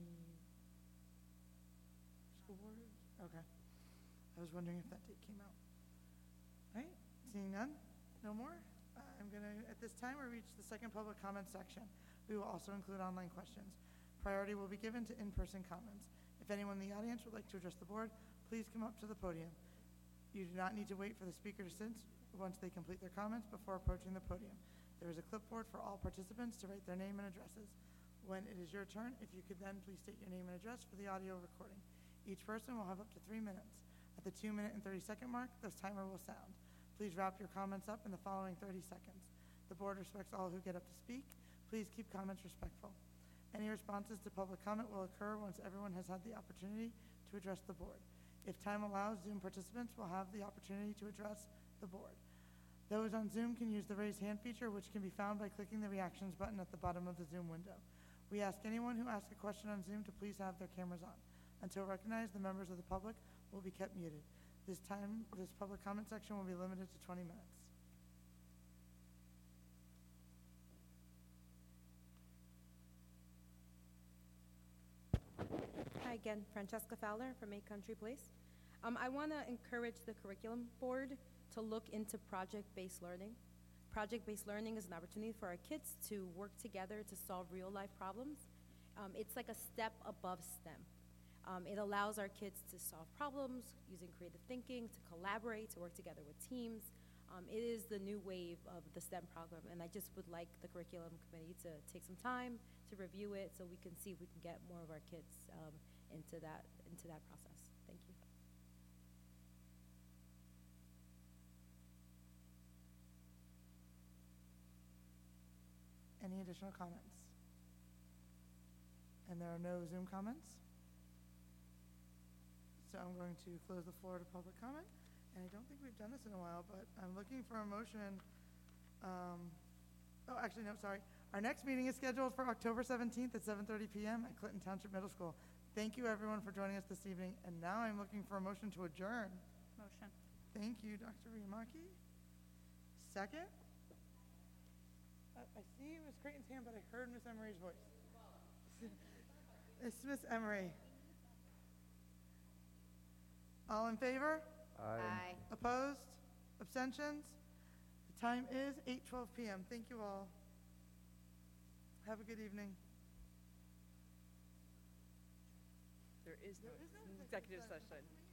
School Board? Okay. I was wondering if that date came out. All right, seeing none, no more. I'm gonna, at this time, we reach the second public comment section. We will also include online questions. Priority will be given to in-person comments. If anyone in the audience would like to address the board, please come up to the podium. You do not need to wait for the speaker to sit once they complete their comments before approaching the podium. There is a clipboard for all participants to write their name and addresses. When it is your turn, if you could then please state your name and address for the audio recording. Each person will have up to 3 minutes. At the 2-minute and 30-second mark, this timer will sound. Please wrap your comments up in the following 30 seconds. The board respects all who get up to speak. Please keep comments respectful. Any responses to public comment will occur once everyone has had the opportunity to address the board. If time allows, Zoom participants will have the opportunity to address the board. Those on Zoom can use the raise hand feature, which can be found by clicking the reactions button at the bottom of the Zoom window. We ask anyone who asks a question on Zoom to please have their cameras on. Until recognized, the members of the public will be kept muted. This public comment section will be limited to 20 minutes. Hi again, Francesca Fowler from A Country Place. I want to encourage the curriculum board to look into project-based learning. Project-based learning is an opportunity for our kids to work together to solve real-life problems. It's like a step above STEM. It allows our kids to solve problems using creative thinking, to collaborate, to work together with teams. It is the new wave of the STEM program, and I just would like the curriculum committee to take some time to review it so we can see if we can get more of our kids into that process. Thank you. Any additional comments? And there are no Zoom comments? So I'm going to close the floor to public comment. And I don't think we've done this in a while, but I'm looking for a motion. Oh, actually, no, sorry. Our next meeting is scheduled for October 17th at 7:30 p.m. at Clinton Township Middle School. Thank you, everyone, for joining us this evening. And now I'm looking for a motion to adjourn. Motion. Thank you, Dr. Riamaki. Second? I see Ms. Creighton's hand, but I heard Ms. Emery's voice. It's Ms. Emery. All in favor? Aye. Opposed? Abstentions? The time is 8:12 p.m. Thank you all. Have a good evening. There is no executive session.